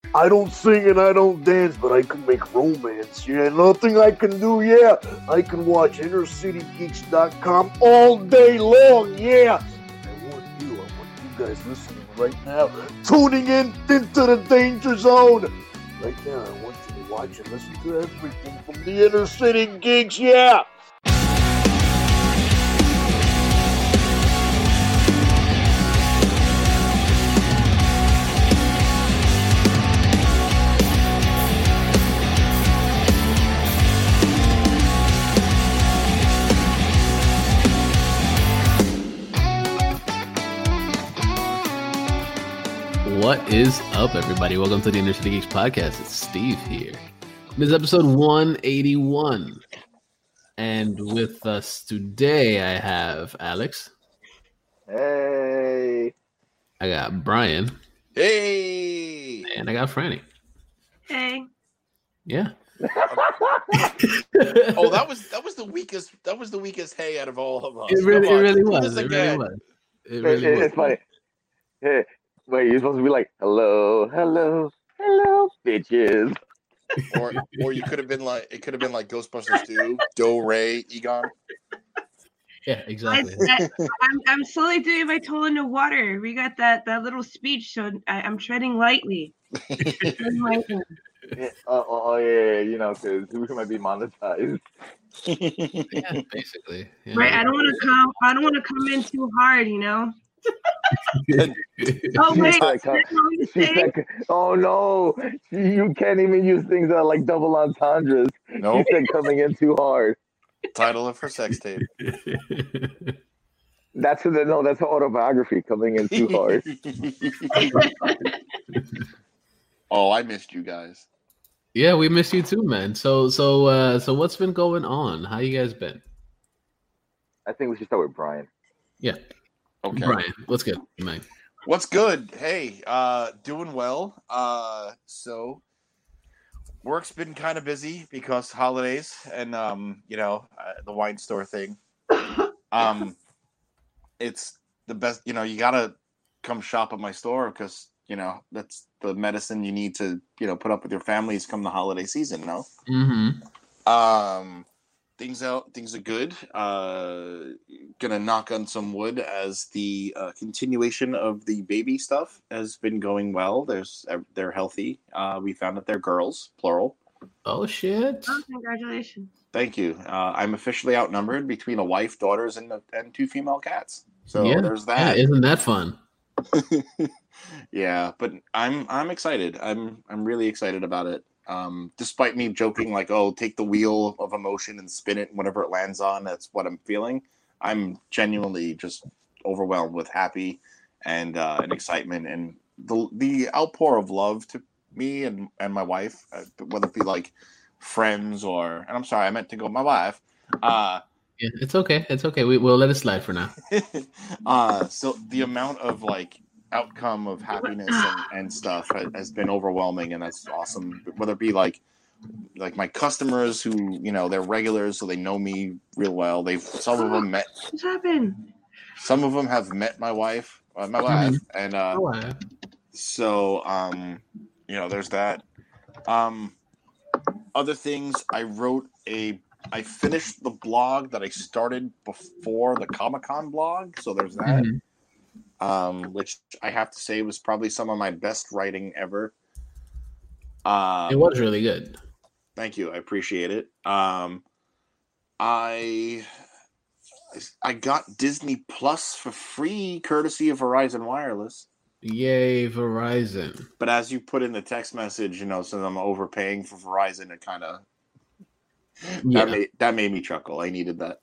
I don't sing and I don't dance, but I can make romance. Yeah, nothing I can do. Yeah, I can watch InnerCityGeeks.com all day long. Yeah, I want you guys listening right now, tuning in into the danger zone. Right now, I want you to watch and listen to everything from the Inner City Geeks. Yeah. What is up, everybody? Welcome to the Inner City Geeks podcast. It's Steve here. This is episode 181. And with us today, I have Alex. Hey. I got Brian. Hey. And I got Franny. Hey. Yeah. Oh, that was the weakest. That was the weakest hey out of all of us. It really was. It's funny. Hey. Wait, you're supposed to be like, hello, bitches. Or you could have been like, it could have been like Ghostbusters 2, Do Ray Egon. Yeah, exactly. I'm slowly doing my toe in the water. We got that little speech, so I'm treading lightly. Yeah, you know, because we might be monetized. Yeah, basically. Yeah. Right, I don't want to come in too hard, you know. Oh wait! Oh no! You can't even use things that are like double entendres. Nope. You said coming in too hard. Title of her sex tape. That's an autobiography. Coming in too hard. Oh, I missed you guys. Yeah, we missed you too, man. So what's been going on? How you guys been? I think we should start with Brian. Yeah. Okay. Brian, what's good, man? What's good? Hey, doing well. So work's been kind of busy because holidays and the wine store thing. It's the best. You know, you gotta come shop at my store because that's the medicine you need to put up with your families come the holiday season. No. Mm-hmm. Things are good. Gonna knock on some wood as the continuation of the baby stuff has been going well. They're healthy. We found that they're girls, plural. Oh shit! Oh, congratulations! Thank you. I'm officially outnumbered between a wife, daughters, and two female cats. So there's that. Yeah, isn't that fun? Yeah, but I'm excited. I'm really excited about it. Despite me joking like, oh, take the wheel of emotion and spin it, and whatever it lands on, that's what I'm feeling. I'm genuinely just overwhelmed with happy and excitement and the outpour of love to me and my wife, whether it be like friends or, and I'm sorry, I meant to go my wife. Yeah, it's okay. It's okay. We'll let it slide for now. So the amount of like outcome of happiness and stuff has been overwhelming, and that's awesome. Whether it be like my customers who they're regulars, so they know me real well. Some of them met. What's happened? Some of them have met my wife, and so there's that. Other things, I finished the blog that I started before the Comic-Con blog, so there's that. Mm-hmm. Which I have to say was probably some of my best writing ever. It was really good. Thank you. I appreciate it. I got Disney Plus for free, courtesy of Verizon Wireless. Yay, Verizon. But as you put in the text message, since I'm overpaying for Verizon, it kind of... That made me chuckle. I needed that.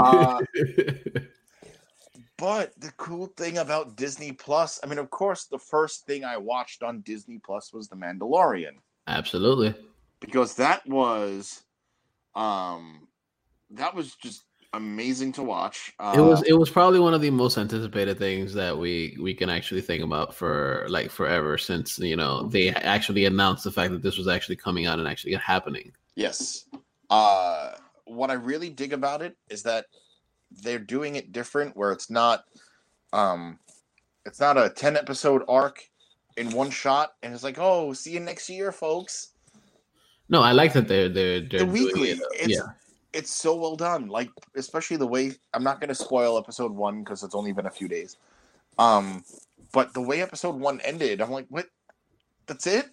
But the cool thing about Disney Plus, I mean, of course, the first thing I watched on Disney Plus was The Mandalorian. Absolutely. Because that was just amazing to watch. It was probably one of the most anticipated things that we can actually think about for like forever, since they actually announced the fact that this was actually coming out and actually happening. Yes. What I really dig about it is that they're doing it different, where it's not a 10 episode arc. in one shot, and it's like, oh, see you next year, folks. No, I like that they're The doing weekly, it. it's so well done. Like, especially the way, I'm not going to spoil episode 1 because it's only been a few days. But the way episode 1 ended, I'm like, what? That's it?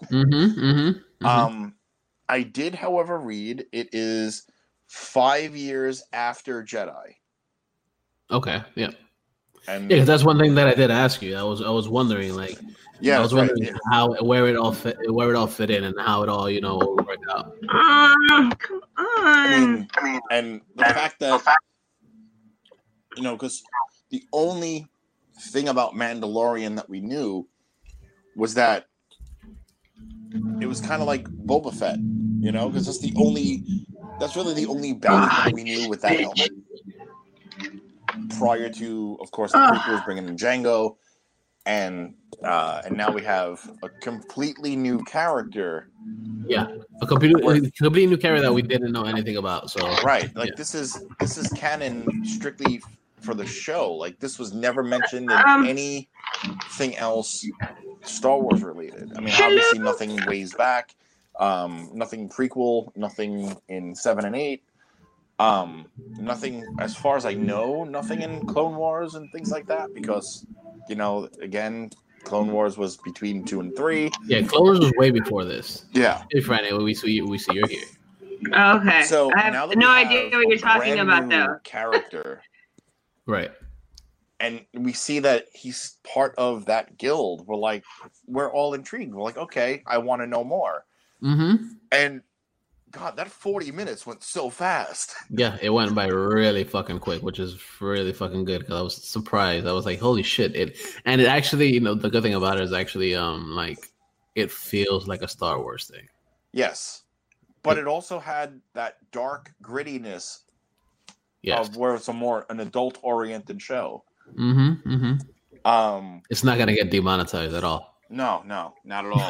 I did, however, read it is 5 years after Jedi. Okay, yeah. And Yeah, 'cause that's one thing that I did ask you. I was wondering, like, yeah, I was wondering right. where it all fit in, and how it all worked out. Come on. I mean, and the fact that because the only thing about Mandalorian that we knew was that it was kind of like Boba Fett, because that's really the only bounty hunter we knew with that helmet. Prior to, of course, the prequels bringing in Jango, and now we have a completely new character. Yeah, a completely new character that we didn't know anything about. So right, like this is canon strictly for the show. Like this was never mentioned in anything else Star Wars related. I mean, obviously nothing ways back, nothing prequel, nothing in 7 and 8. Nothing, as far as I know, nothing in Clone Wars and things like that, because, again, Clone Wars was between 2 and 3. Yeah, Clone Wars was way before this. Yeah. Hey, Friday, we see you're here. Okay. So I have no idea what you're talking about, though. Character. Right. And we see that he's part of that guild. We're all intrigued. We're like, okay, I want to know more. Mm-hmm. And God, that 40 minutes went so fast. Yeah, it went by really fucking quick, which is really fucking good because I was surprised. I was like, holy shit. It actually, the good thing about it is actually it feels like a Star Wars thing. Yes. But it also had that dark grittiness of where it's an adult oriented show. Mm-hmm. It's not gonna get demonetized at all. No, not at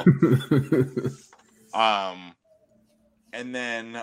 all. And then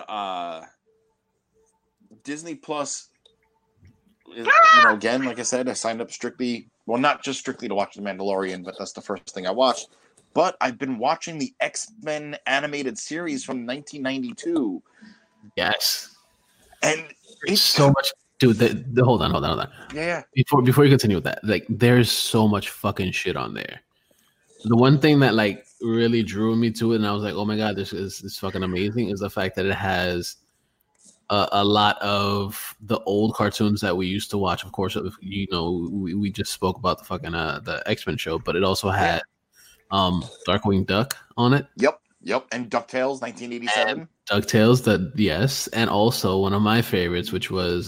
Disney Plus, again, like I said, I signed up not just strictly to watch The Mandalorian, but that's the first thing I watched. But I've been watching the X-Men animated series from 1992. Yes. And it's so much, dude. Hold on. Yeah. Before you continue with that, like, there's so much fucking shit on there. The one thing that really drew me to it, and I was like, "Oh my god, this is fucking amazing," is the fact that it has a lot of the old cartoons that we used to watch. Of course, we just spoke about the fucking the X-Men show, but it also had Darkwing Duck on it. Yep, and DuckTales, 1987. And DuckTales, yes, and also one of my favorites, which was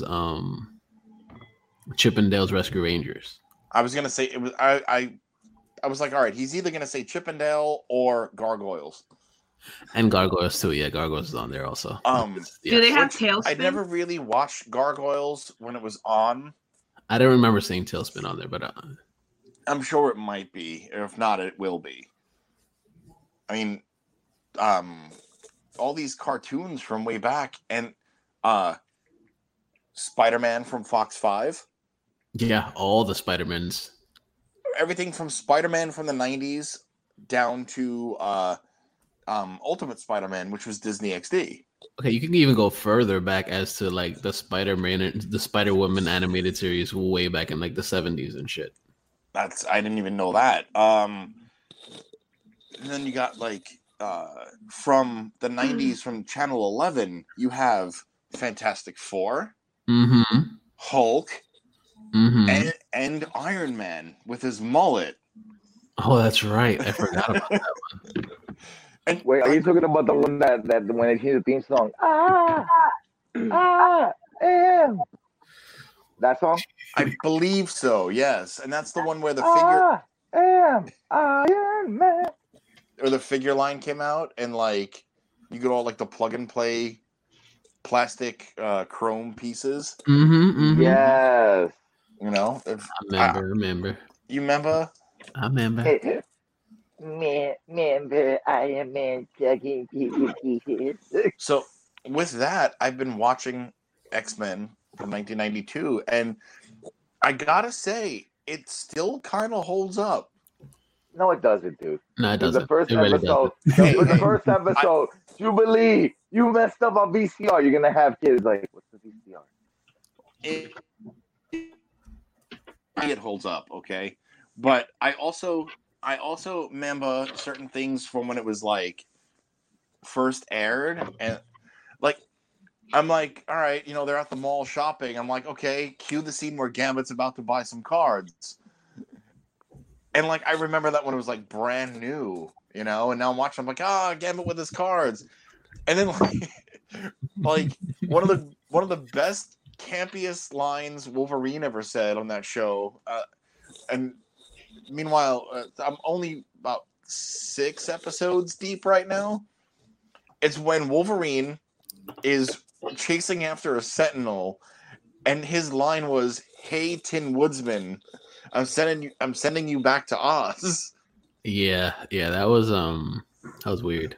Chip and Dale's Rescue Rangers. I was gonna say it was I was like, all right, he's either going to say Chip and Dale or Gargoyles. And Gargoyles, too. Yeah, Gargoyles is on there also. Do they have Tailspin? I never really watched Gargoyles when it was on. I don't remember seeing Tailspin on there, but... I'm sure it might be. Or if not, it will be. I mean, all these cartoons from way back. And Spider-Man from Fox 5. Yeah, all the Spider-Mans. Everything from Spider-Man from the 90s down to Ultimate Spider-Man, which was Disney XD. Okay, you can even go further back as to the Spider-Man, the Spider-Woman animated series way back in the 70s and shit. I didn't even know that. And then you got from the 90s from Channel 11, you have Fantastic Four, Hulk, and Iron Man with his mullet. Oh, that's right. I forgot about that one. And wait, are you talking about the one that when they hear the theme song? That song? I believe so, yes. And that's the one where the figure Iron Man. Or the figure line came out and you get all the plug and play plastic chrome pieces. Yes. I remember. You remember? I remember. Remember Iron Man chugging pieces. So with that, I've been watching X-Men from 1992, and I gotta say, it still kind of holds up. No, it doesn't, dude. No, it Dude, doesn't. the first It really episode, doesn't. the first episode, Jubilee, you messed up on VCR. You're gonna have kids like, what's the VCR? It holds up, okay, but I also remember certain things from when it was like first aired, and like I'm like, all right, they're at the mall shopping. I'm like, okay, cue the scene where Gambit's about to buy some cards, and like I remember that when it was like brand new, and now I'm watching. I'm like, Gambit with his cards, and then like one of the best campiest lines Wolverine ever said on that show. And meanwhile, I'm only about 6 episodes deep right now. It's when Wolverine is chasing after a Sentinel, and his line was, "Hey, Tin Woodsman, I'm sending you back to Oz." Yeah, that was weird.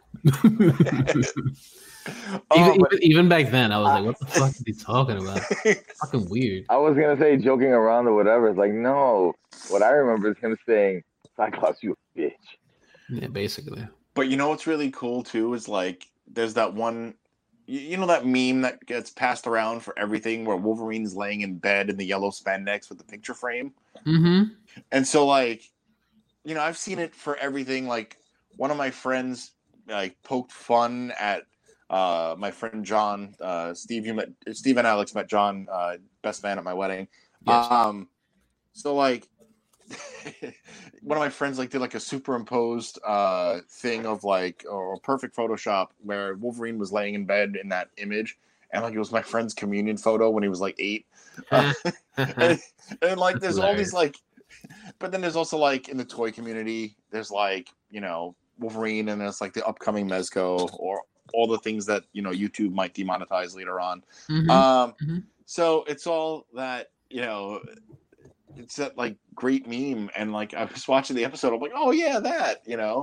Even back then, I was like, "What the fuck is he talking about?" Fucking weird. I was gonna say joking around or whatever. It's like, no. What I remember is him saying, "Cyclops, you a bitch." Yeah, basically. But what's really cool too is like there's that one, that meme that gets passed around for everything where Wolverine's laying in bed in the yellow spandex with the picture frame. Mm-hmm. And so like, I've seen it for everything. Like one of my friends like poked fun at my friend John. Steve and Alex met John, best man at my wedding. Yes. So like one of my friends like did like a superimposed thing of like or perfect Photoshop where Wolverine was laying in bed in that image, and like it was my friend's communion photo when he was like 8. And like there's all these like, but then there's also like in the toy community there's like Wolverine, and there's like the upcoming Mezco or all the things that YouTube might demonetize later on. Mm-hmm. So it's all that it's that like great meme, and like I was watching the episode, I'm like, oh yeah, that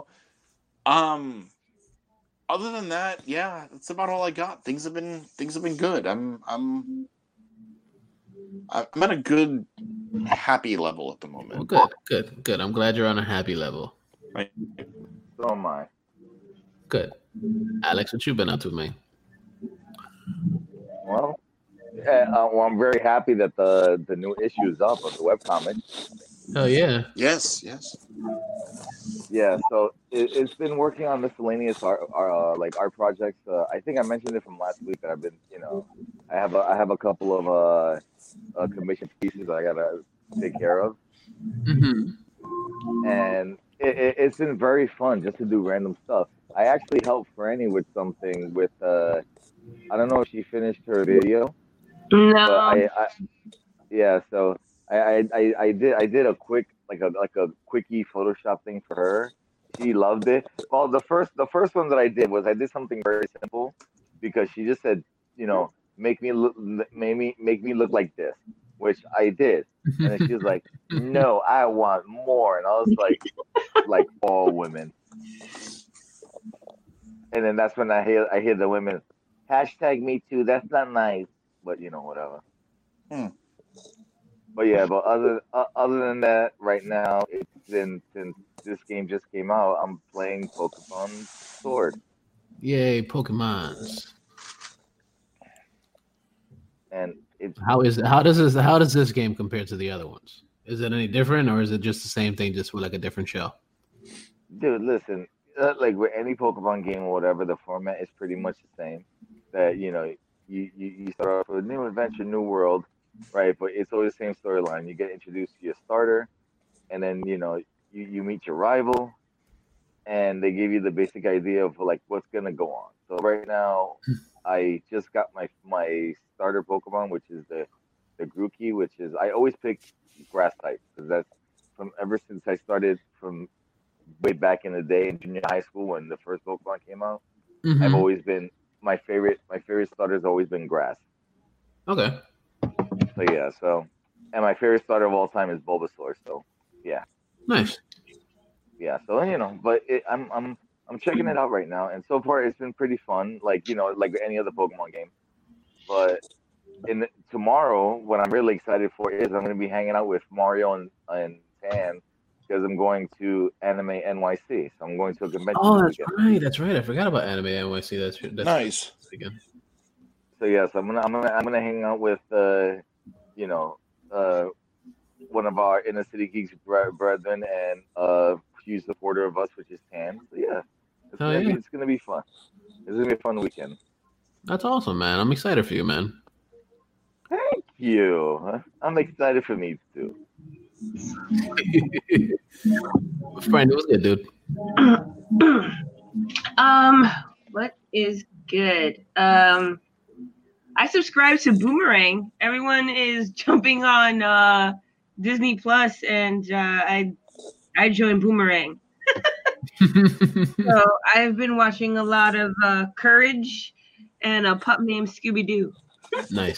other than that, yeah, that's about all I got. Things have been good. I'm at a good happy level at the moment. Well, good. I'm glad you're on a happy level. Right. So am I. Good. Alex, what you been up to, man? Well, I'm very happy that the new issue is up of the webcomic. Oh yeah. Yes. Yeah, so it's been working on miscellaneous art projects. I think I mentioned it from last week that I've been, I have a couple of commissioned pieces that I gotta take care of, and it's been very fun just to do random stuff. I actually helped Franny with something with I don't know if she finished her video. No. But so I did a quick like a quickie Photoshop thing for her. She loved it. Well, the first one that I did was I did something very simple because she just said, make me look like this, which I did. And then she was like, "No, I want more." And I was like all women. And then that's when I hear the women #me too. That's not nice, but whatever. But yeah, but other than that, right now it's been since this game just came out. I'm playing Pokemon Sword. Yay, Pokemons! And how does this game compare to the other ones? Is it any different, or is it just the same thing, just with like a different show? Dude, listen, like with any Pokemon game or whatever, the format is pretty much the same. That you start off with a new adventure, new world, right? But it's always the same storyline. You get introduced to your starter, and then you meet your rival, and they give you the basic idea of like what's gonna go on. So right now, I just got my starter Pokemon, which is the Grookey, which is I always pick grass type because that's from ever since I started from way back in the day in junior high school when the first Pokemon came out. I've always been my favorite starter's always been grass. Okay. So yeah, and my favorite starter of all time is Bulbasaur. So yeah. Nice. Yeah, so but I'm checking it out right now, and so far it's been pretty fun. Like like any other Pokemon game. But tomorrow, what I'm really excited for is I'm going to be hanging out with Mario and Tan because I'm going to Anime NYC. So I'm going to a convention. Oh, this that's weekend. right. That's right. I forgot about Anime NYC. That's Nice. Again. So yes, I'm gonna hang out with one of our Inner City Geeks brethren and a huge supporter of us, which is Tan. So yeah, it's gonna be fun. It's gonna be a fun weekend. That's awesome, man. I'm excited for you, man. Thank you. I'm excited for me too. Friend, what's good, dude? What is good? I subscribe to Boomerang. Everyone is jumping on Disney Plus, and I joined Boomerang. So I've been watching a lot of Courage and a pup named Scooby Doo. Nice.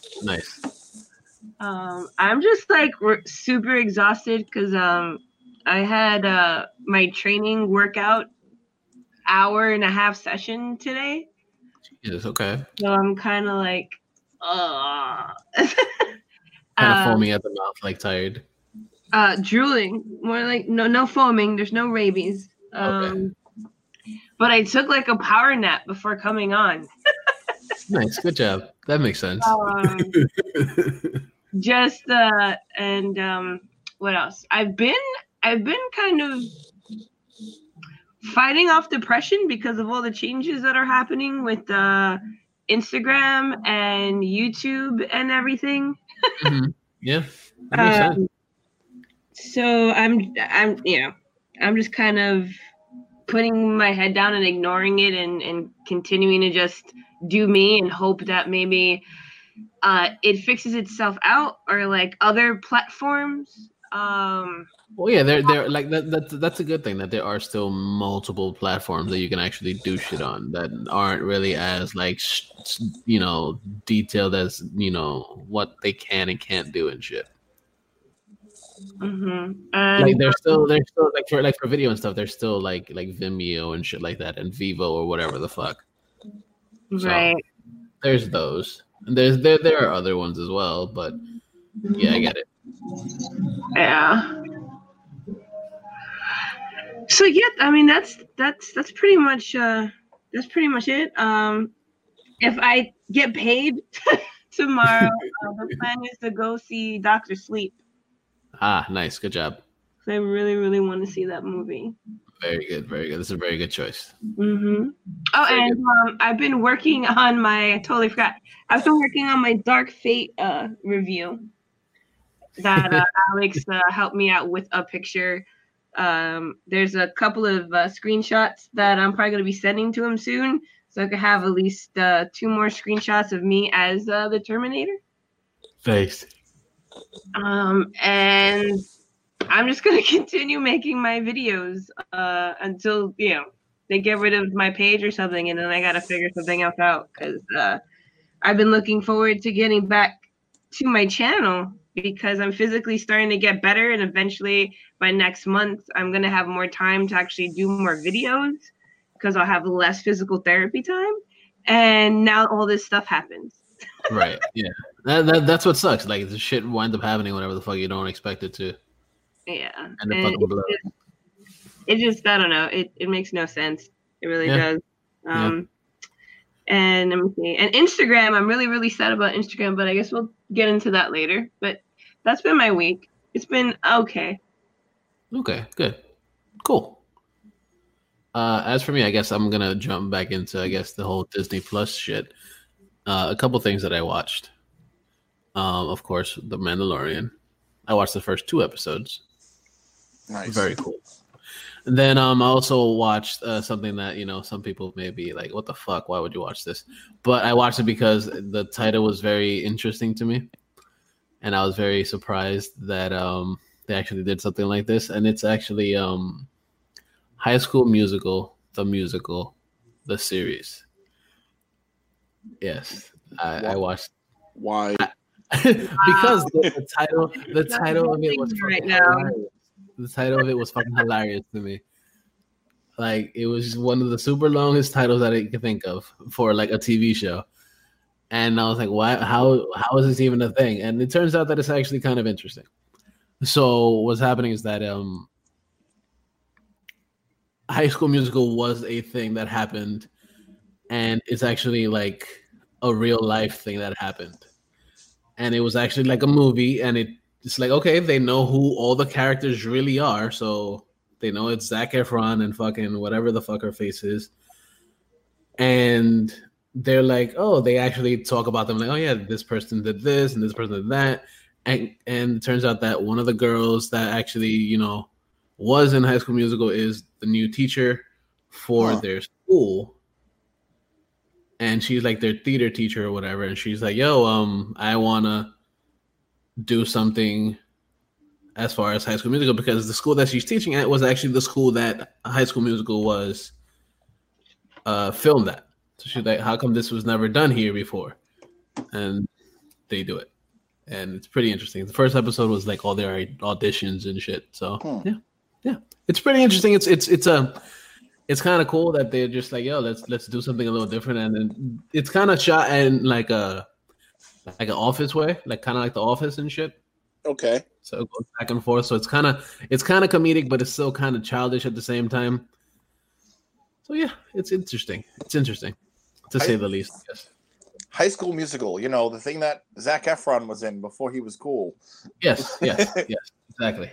I'm just like super exhausted because I had my training workout 1.5-hour session today. Yes, okay. So I'm kind of like, Kind of foaming at the mouth, like tired. Drooling. More like no foaming. There's no rabies. Okay. But I took like a power nap before coming on. Nice, good job. That makes sense. What else? I've been kind of fighting off depression because of all the changes that are happening with Instagram and YouTube and everything. Mm-hmm. Yeah, that makes sense. So I'm just kind of putting my head down and ignoring it and continuing to just do me and hope that maybe it fixes itself out, or like other platforms. Well, yeah, they're like that's a good thing that there are still multiple platforms that you can actually do shit on that aren't really as like detailed as what they can and can't do and shit. Mm-hmm. Like they're still like for video and stuff. There's still like Vimeo and shit like that, and Vivo or whatever the fuck. Right. So, there's those. And there are other ones as well, but yeah, I get it. Yeah. So yeah, I mean that's pretty much it. If I get paid tomorrow, the plan is to go see Dr. Sleep. Ah, nice, good job. I really, really want to see that movie. Very good, very good. This is a very good choice. Mm-hmm. Oh, very and I've been working on my. I totally forgot. I've been working on my Dark Fate review. That Alex helped me out with a picture. There's a couple of screenshots that I'm probably going to be sending to him soon, so I could have at least 2 more screenshots of me as the Terminator. Thanks. And I'm just going to continue making my videos until they get rid of my page or something, and then I got to figure something else out, because I've been looking forward to getting back to my channel, because I'm physically starting to get better, and eventually by next month I'm going to have more time to actually do more videos because I'll have less physical therapy time, and now all this stuff happens. Right, yeah. That's what sucks. Like, the shit winds up happening whenever the fuck you don't expect it to. Yeah. And the fucking blow. It just, I don't know. It makes no sense. It really does. And let me see. And Instagram, I'm really, really sad about Instagram, but I guess we'll get into that later. But that's been my week. It's been okay. Okay, good. Cool. As for me, I guess I'm going to jump back into, the whole Disney Plus shit. A couple things that I watched. Of course, The Mandalorian. I watched the first 2 episodes. Nice. Very cool. And then I also watched something that, some people may be like, what the fuck? Why would you watch this? But I watched it because the title was very interesting to me. And I was very surprised that they actually did something like this. And it's actually High School Musical, the series. Yes, I watched. Why? Because the title of it was right now. Hilarious. The title of it was fucking hilarious to me. Like, it was one of the super longest titles that I could think of for like a TV show, and I was like, "Why? How is this even a thing?" And it turns out that it's actually kind of interesting. So what's happening is that High School Musical was a thing that happened, and it's actually like a real life thing that happened. And it was actually like a movie, and it's like, okay, they know who all the characters really are, so they know it's Zac Efron and fucking whatever the fuck her face is. And they're like, oh, they actually talk about them like, oh yeah, this person did this and this person did that. And it turns out that one of the girls that actually, you know, was in High School Musical is the new teacher for their school. And she's like their theater teacher or whatever. And she's like, yo, I want to do something as far as High School Musical, because the school that she's teaching at was actually the school that High School Musical was filmed at. So she's like, how come this was never done here before? And they do it. And it's pretty interesting. The first episode was like all their auditions and shit. So yeah, it's pretty interesting. It's kind of cool that they're just like, yo, let's do something a little different. And then it's kind of shot in like an Office way, like kind of like The Office and shit. Okay. So it goes back and forth. So it's kind of comedic, but it's still kind of childish at the same time. So yeah, it's interesting. It's interesting, to say the least. Yes. High School Musical, you know, the thing that Zac Efron was in before he was cool. Yes, exactly.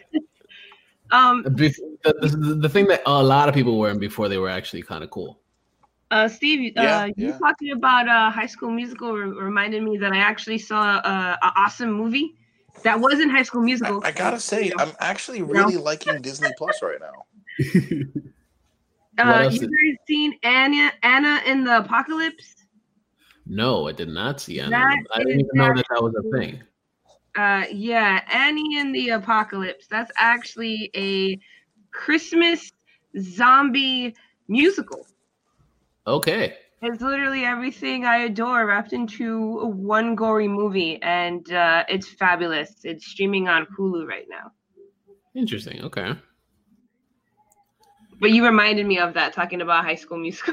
The thing that a lot of people were in before they were actually kind of cool. Steve, you talking about High School Musical reminded me that I actually saw an awesome movie that wasn't High School Musical. I gotta say, I'm actually really liking Disney Plus right now. You guys seen Anna in the Apocalypse? No, I did not see Anna. I didn't even know that was a thing. Yeah, Annie in the Apocalypse. That's actually a Christmas zombie musical. Okay. It's literally everything I adore wrapped into one gory movie, and it's fabulous. It's streaming on Hulu right now. Interesting. Okay. But you reminded me of that, talking about High School Musical.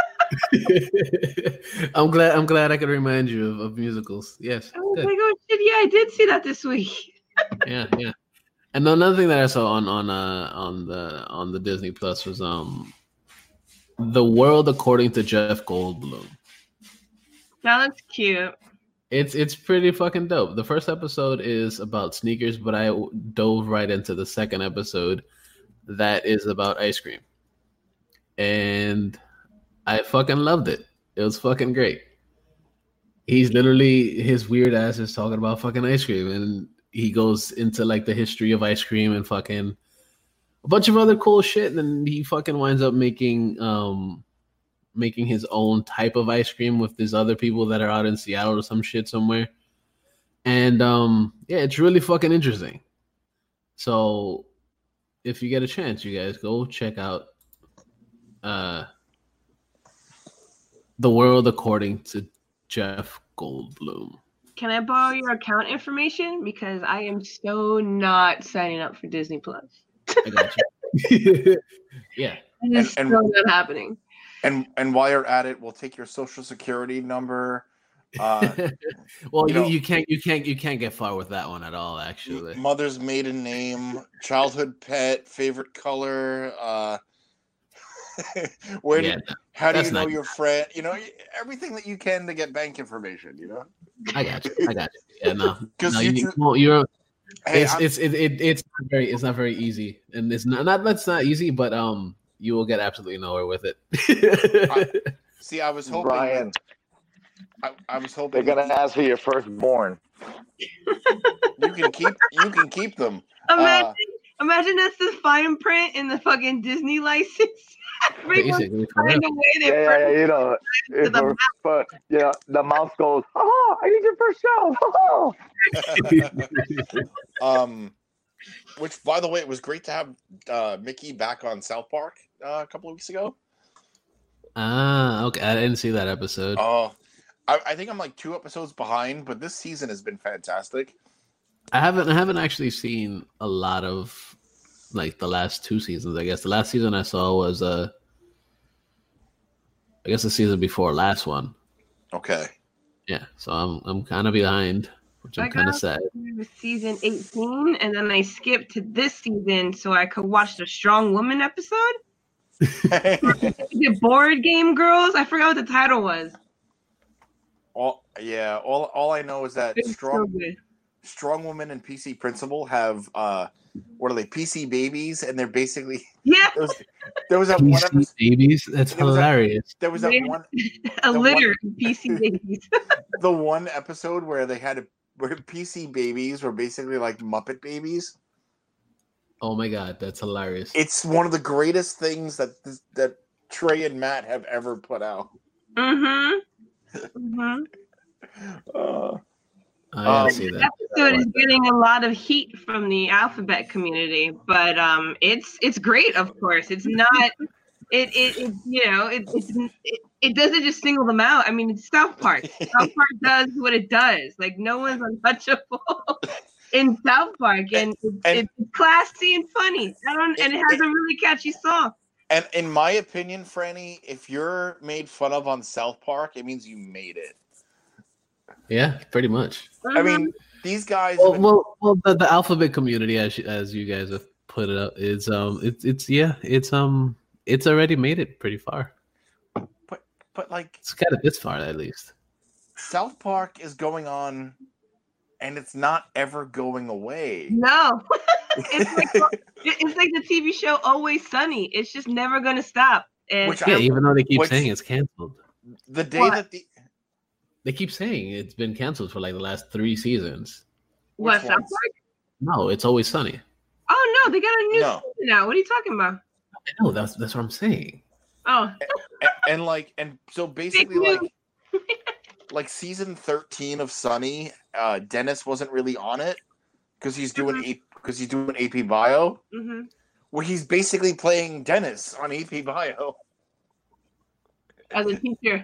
I'm glad I could remind you of musicals. Yes. I was like, oh shit, yeah, I did see that this week. yeah. And another thing that I saw on the Disney Plus was The World According to Jeff Goldblum. That looks cute. It's pretty fucking dope. The first episode is about sneakers, but I dove right into the second episode that is about ice cream. And I fucking loved it. It was fucking great. He's literally, his weird ass is talking about fucking ice cream, and he goes into like the history of ice cream and fucking a bunch of other cool shit, and then he fucking winds up making his own type of ice cream with these other people that are out in Seattle or some shit somewhere. And yeah, it's really fucking interesting. So if you get a chance, you guys go check out The World According to Jeff Goldblum. Can I borrow your account information? Because I am so not signing up for Disney Plus. I got you. Yeah. It's still not happening. And while you're at it, we'll take your social security number. Well, you can't get far with that one at all, actually. Mother's maiden name, childhood pet, favorite color, how do you know your friend? You know, everything that you can to get bank information. You know. I got you. Yeah, no, because it's not very easy, and it's not that's not easy, but you will get absolutely nowhere with it. I was hoping, Brian. I was hoping they're gonna ask for your firstborn. You can keep them. Imagine that's the fine print in the fucking Disney license. Basically, find a way to you know, the mouse goes, "Oh, I need your first show." Which, by the way, it was great to have Mickey back on South Park a couple of weeks ago. Okay, I didn't see that episode. Oh, I think I'm like 2 episodes behind, but this season has been fantastic. I haven't actually seen a lot of like the last 2 seasons. I guess the last season I saw was the season before last one. Okay. Yeah, so I'm kind of behind, which I'm kind of sad. Season 18, and then I skipped to this season so I could watch the Strong Woman episode. The Board Game Girls? I forgot what the title was. all I know is that It's so good. Strong Woman and PC Principal have what are they, PC babies, and they're basically Yeah, there was that one PC episode, babies. That's There was that- hilarious. there was that Yeah. one a The litter one- of PC babies. the one episode where they had where PC babies were basically like Muppet babies. Oh my god, that's hilarious. It's one of the greatest things that Trey and Matt have ever put out. Mm-hmm. Mm-hmm. I gotta um, see that. Episode is getting a lot of heat from the alphabet community, but it's great. Of course, it's not. It doesn't just single them out. I mean, it's South Park. South Park does what it does. Like no one's untouchable in South Park, and it's classy and funny. And it has a really catchy song. And in my opinion, Franny, if you're made fun of on South Park, it means you made it. Yeah, pretty much. I mean, these guys. Well, the alphabet community, as you guys have put it up, is it's already made it pretty far. But like It's got it this far at least. South Park is going on, and it's not ever going away. No, it's like the TV show Always Sunny. It's just never going to stop. And Which Yeah, even though they keep Which- saying it's canceled. The day What? that They keep saying it's been canceled for like the last 3 seasons. what which South ones? Park? No, it's always sunny. Oh no, they got a new No. season now. What are you talking about? I know that's what I'm saying. Oh, and so basically news. like season 13 of Sunny, Dennis wasn't really on it because he's doing AP Bio, hmm where he's basically playing Dennis on AP Bio. as a teacher.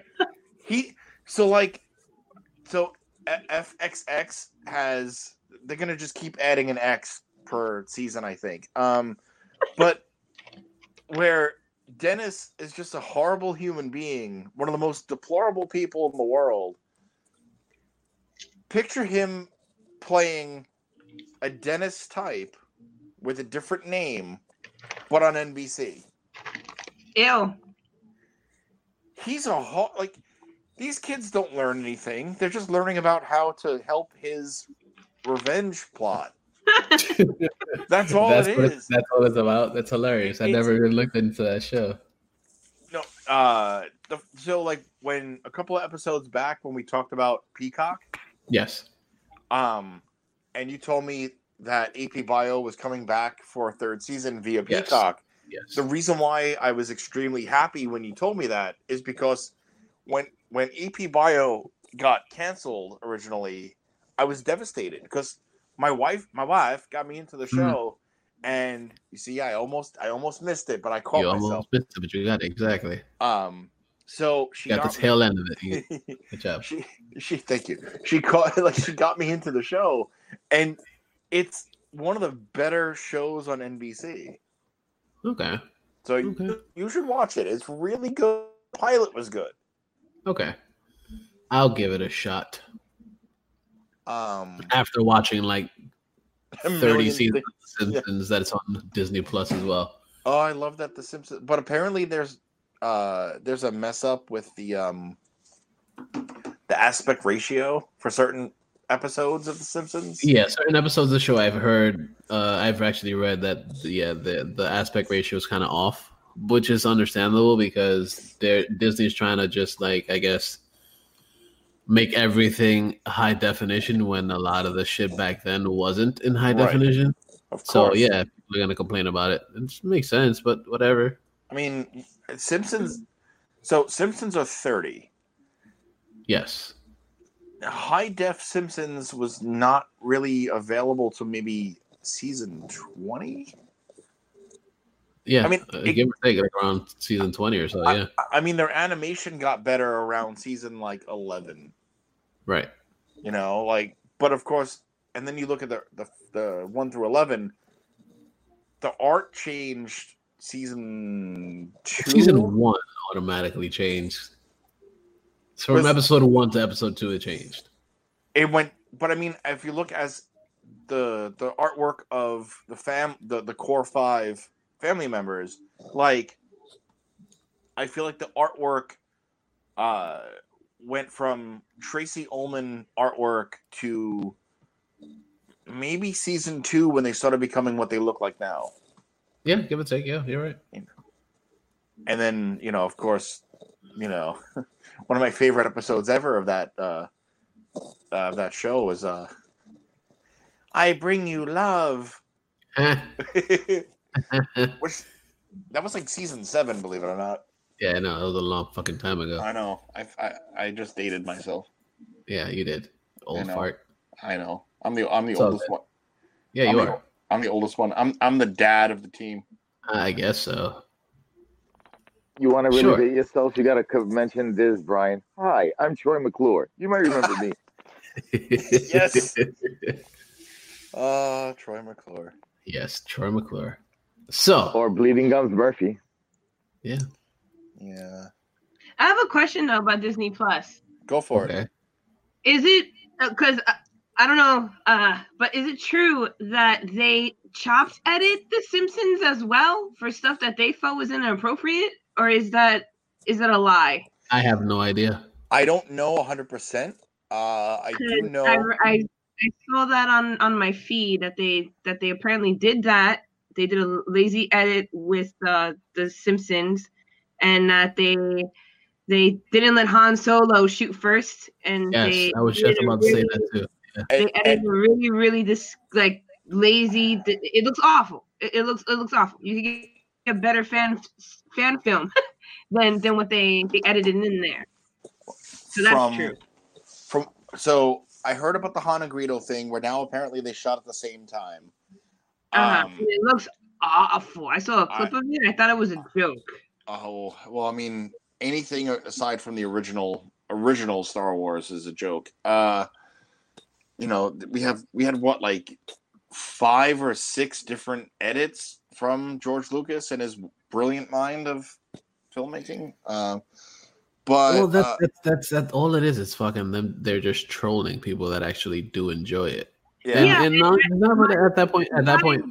FXX they're gonna just keep adding an X per season, I think. But where Dennis is just a horrible human being, one of the most deplorable people in the world. Picture him playing a Dennis type with a different name, but on NBC. Ew. He's like these kids don't learn anything. They're just learning about how to help his revenge plot. That's all it is. That's all it's about. That's hilarious. I never even looked into that show. No, so like when a couple of episodes back when we talked about Peacock, Yes. and you told me that AP Bio was coming back for a 3rd season via Yes. Peacock. Yes. The reason why I was extremely happy when you told me that is because when AP Bio got canceled originally, I was devastated because my wife got me into the show, and you see, I almost missed it, but I caught You myself. almost missed it, but you got it exactly. So she Got the got tail end of it. Good job. she thank you. She got me into the show, and it's one of the better shows on NBC. Okay. So Okay. you should watch it. It's really good. Pilot was good. Okay. I'll give it a shot. Um, After watching like a 30 million seasons things. of Simpsons that's on Disney Plus as well. Oh, I love that The Simpsons. But apparently there's a mess up with the aspect ratio for certain episodes of The Simpsons. Yeah, certain episodes of the show I've heard, I've actually read that the aspect ratio is kind of off, which is understandable because Disney's trying to just like, I guess, make everything high definition when a lot of the shit back then wasn't in high Right. definition. Of course. So yeah, people are gonna complain about it. It makes sense, but whatever. I mean, Simpsons. So Simpsons are 30. Yes. High def Simpsons was not really available to maybe season 20. Yeah. I mean, give or take like around season 20 or so. Yeah. I mean, their animation got better around season like 11. Right. You know, like, but of course, and then you look at the 1 through 11. The art changed season 2. Season 1 automatically changed. So from episode 1 to episode 2, it changed. It went, but I mean, if you look as the artwork of the core 5 family members, like I feel like the artwork went from Tracy Ullman artwork to maybe season 2 when they started becoming what they look like now. Yeah, give or take. Yeah, you're right. And then, of course, one of my favorite episodes ever of that show was I Bring You Love. Which that was like season 7, believe it or not. Yeah, no, that was a long fucking time ago. I know. I just dated myself. Yeah, you did. Old fart. I know. I'm the oldest one. Yeah, you are. I'm the oldest one. I'm the dad of the team. I guess so. You want to really date yourself? You got to mention this, Brian. Hi, I'm Troy McClure. You might remember me. Yes. Troy McClure. Yes, Troy McClure. So. Or Bleeding Gums Murphy. Yeah. Yeah. I have a question though about Disney Plus. Go for it. Is it because I don't know, but is it true that they chopped edit The Simpsons as well for stuff that they felt was inappropriate, or is that a lie? I have no idea. I don't know 100%. I do know. I saw that on my feed that they apparently did that. They did a lazy edit with The Simpsons, and that they didn't let Han Solo shoot first. And yes, I was just about to say that too. Yeah. They edited really, really lazy. It looks awful. It looks awful. You can get a better fan film than what they edited in there. So that's true. So I heard about the Han and Greedo thing, where now apparently they shot at the same time. It looks awful. I saw a clip of it. I thought it was a joke. Oh well, I mean, anything aside from the original Star Wars is a joke. We had what, like 5 or 6 different edits from George Lucas and his brilliant mind of filmmaking. But that's all it is. It's fucking them. They're just trolling people that actually do enjoy it. Yeah, and not at that point. At that point,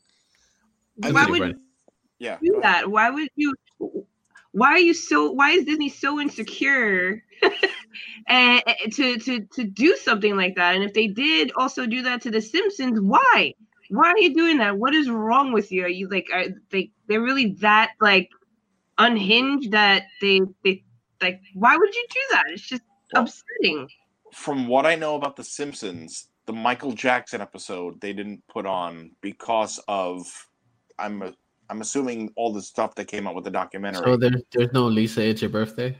why would you do that? Why would you? Why is Disney so insecure and to do something like that? And if they did also do that to The Simpsons, why? Why are you doing that? What is wrong with you? Are you they're really that unhinged that they why would you do that? It's just upsetting. From what I know about The Simpsons, the Michael Jackson episode they didn't put on because of I'm assuming all the stuff that came out with the documentary. So there's no Lisa, it's your birthday?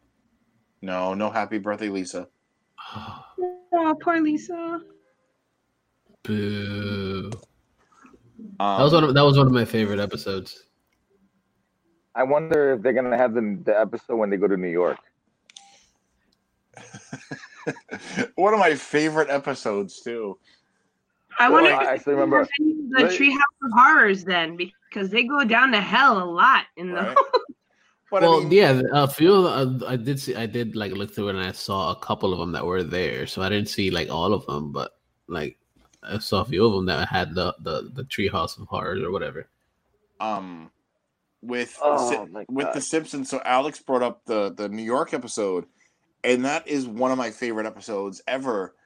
No happy birthday, Lisa. Oh, poor Lisa. Boo. That was one of my favorite episodes. I wonder if they're gonna have the episode when they go to New York. One of my favorite episodes too. I wonder if I still remember the Treehouse of Horrors then, because they go down to hell a lot in the. Right. Well, yeah, a few. I did look through it, and I saw a couple of them that were there. So I didn't see all of them, but I saw a few of them that had the Treehouse of Horrors or whatever. With The Simpsons. So Alex brought up the New York episode, and that is one of my favorite episodes ever.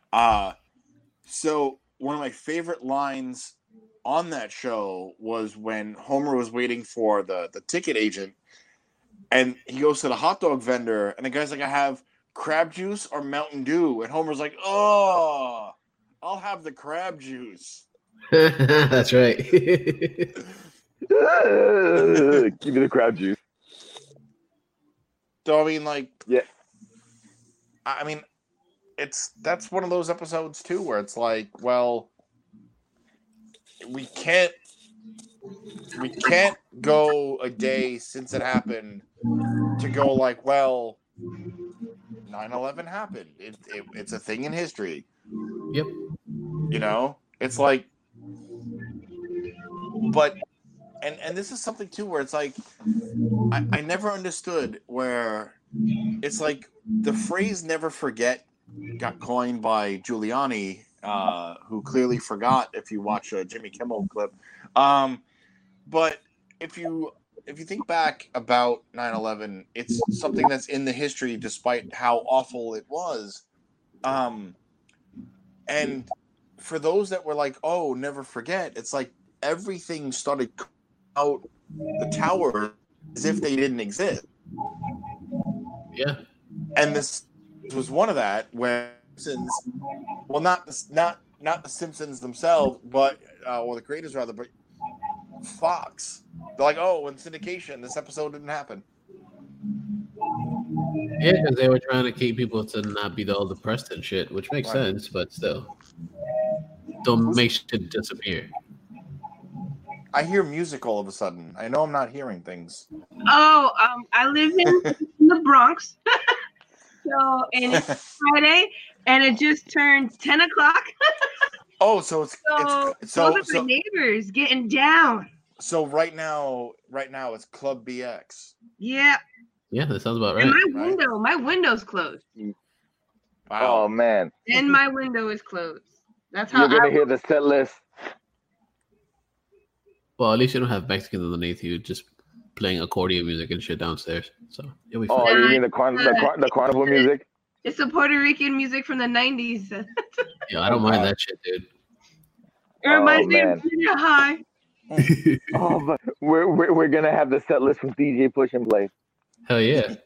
So one of my favorite lines on that show was when Homer was waiting for the ticket agent, and he goes to the hot dog vendor, and the guy's like, I have crab juice or Mountain Dew, and Homer's like, oh, I'll have the crab juice. That's right. Give me the crab juice. So I mean, yeah. I mean, that's one of those episodes too where it's like, well, we can't go a day since it happened to go well, 9/11 happened. It's a thing in history. Yep. It's like, but and this is something too where it's like I never understood where it's like the phrase "never forget" got coined by Giuliani, who clearly forgot if you watch a Jimmy Kimmel clip. But if you if you think back about 9/11, it's something that's in the history, despite how awful it was. And for those that were like, "Oh, never forget," it's like everything started out the tower as if they didn't exist. Yeah. And this was one of that where Simpsons, well, not the Simpsons themselves, but or the creators rather, but Fox. They're like, "Oh, in syndication, this episode didn't happen." Yeah, because they were trying to keep people to not be all depressed and shit, which makes Right. sense, but still. Don't make shit disappear. I hear music all of a sudden. I know I'm not hearing things. Oh, I live in the Bronx. So, and it's Friday, and it just turned 10 o'clock. Oh, so it's those are my neighbors getting down. So right now it's Club BX. Yeah. Yeah, that sounds about right. And my window's closed. Wow. Oh man. And my window is closed. That's how You're gonna hear the set list. Well, at least you don't have Mexicans underneath you just playing accordion music and shit downstairs. So you'll be fine. Oh, you mean the carnival music? It's the Puerto Rican music from the 90s. Yeah, I don't mind that shit, dude. It reminds me man. of Junior High. Oh, but we're gonna have the set list with DJ Push and Play. Hell yeah.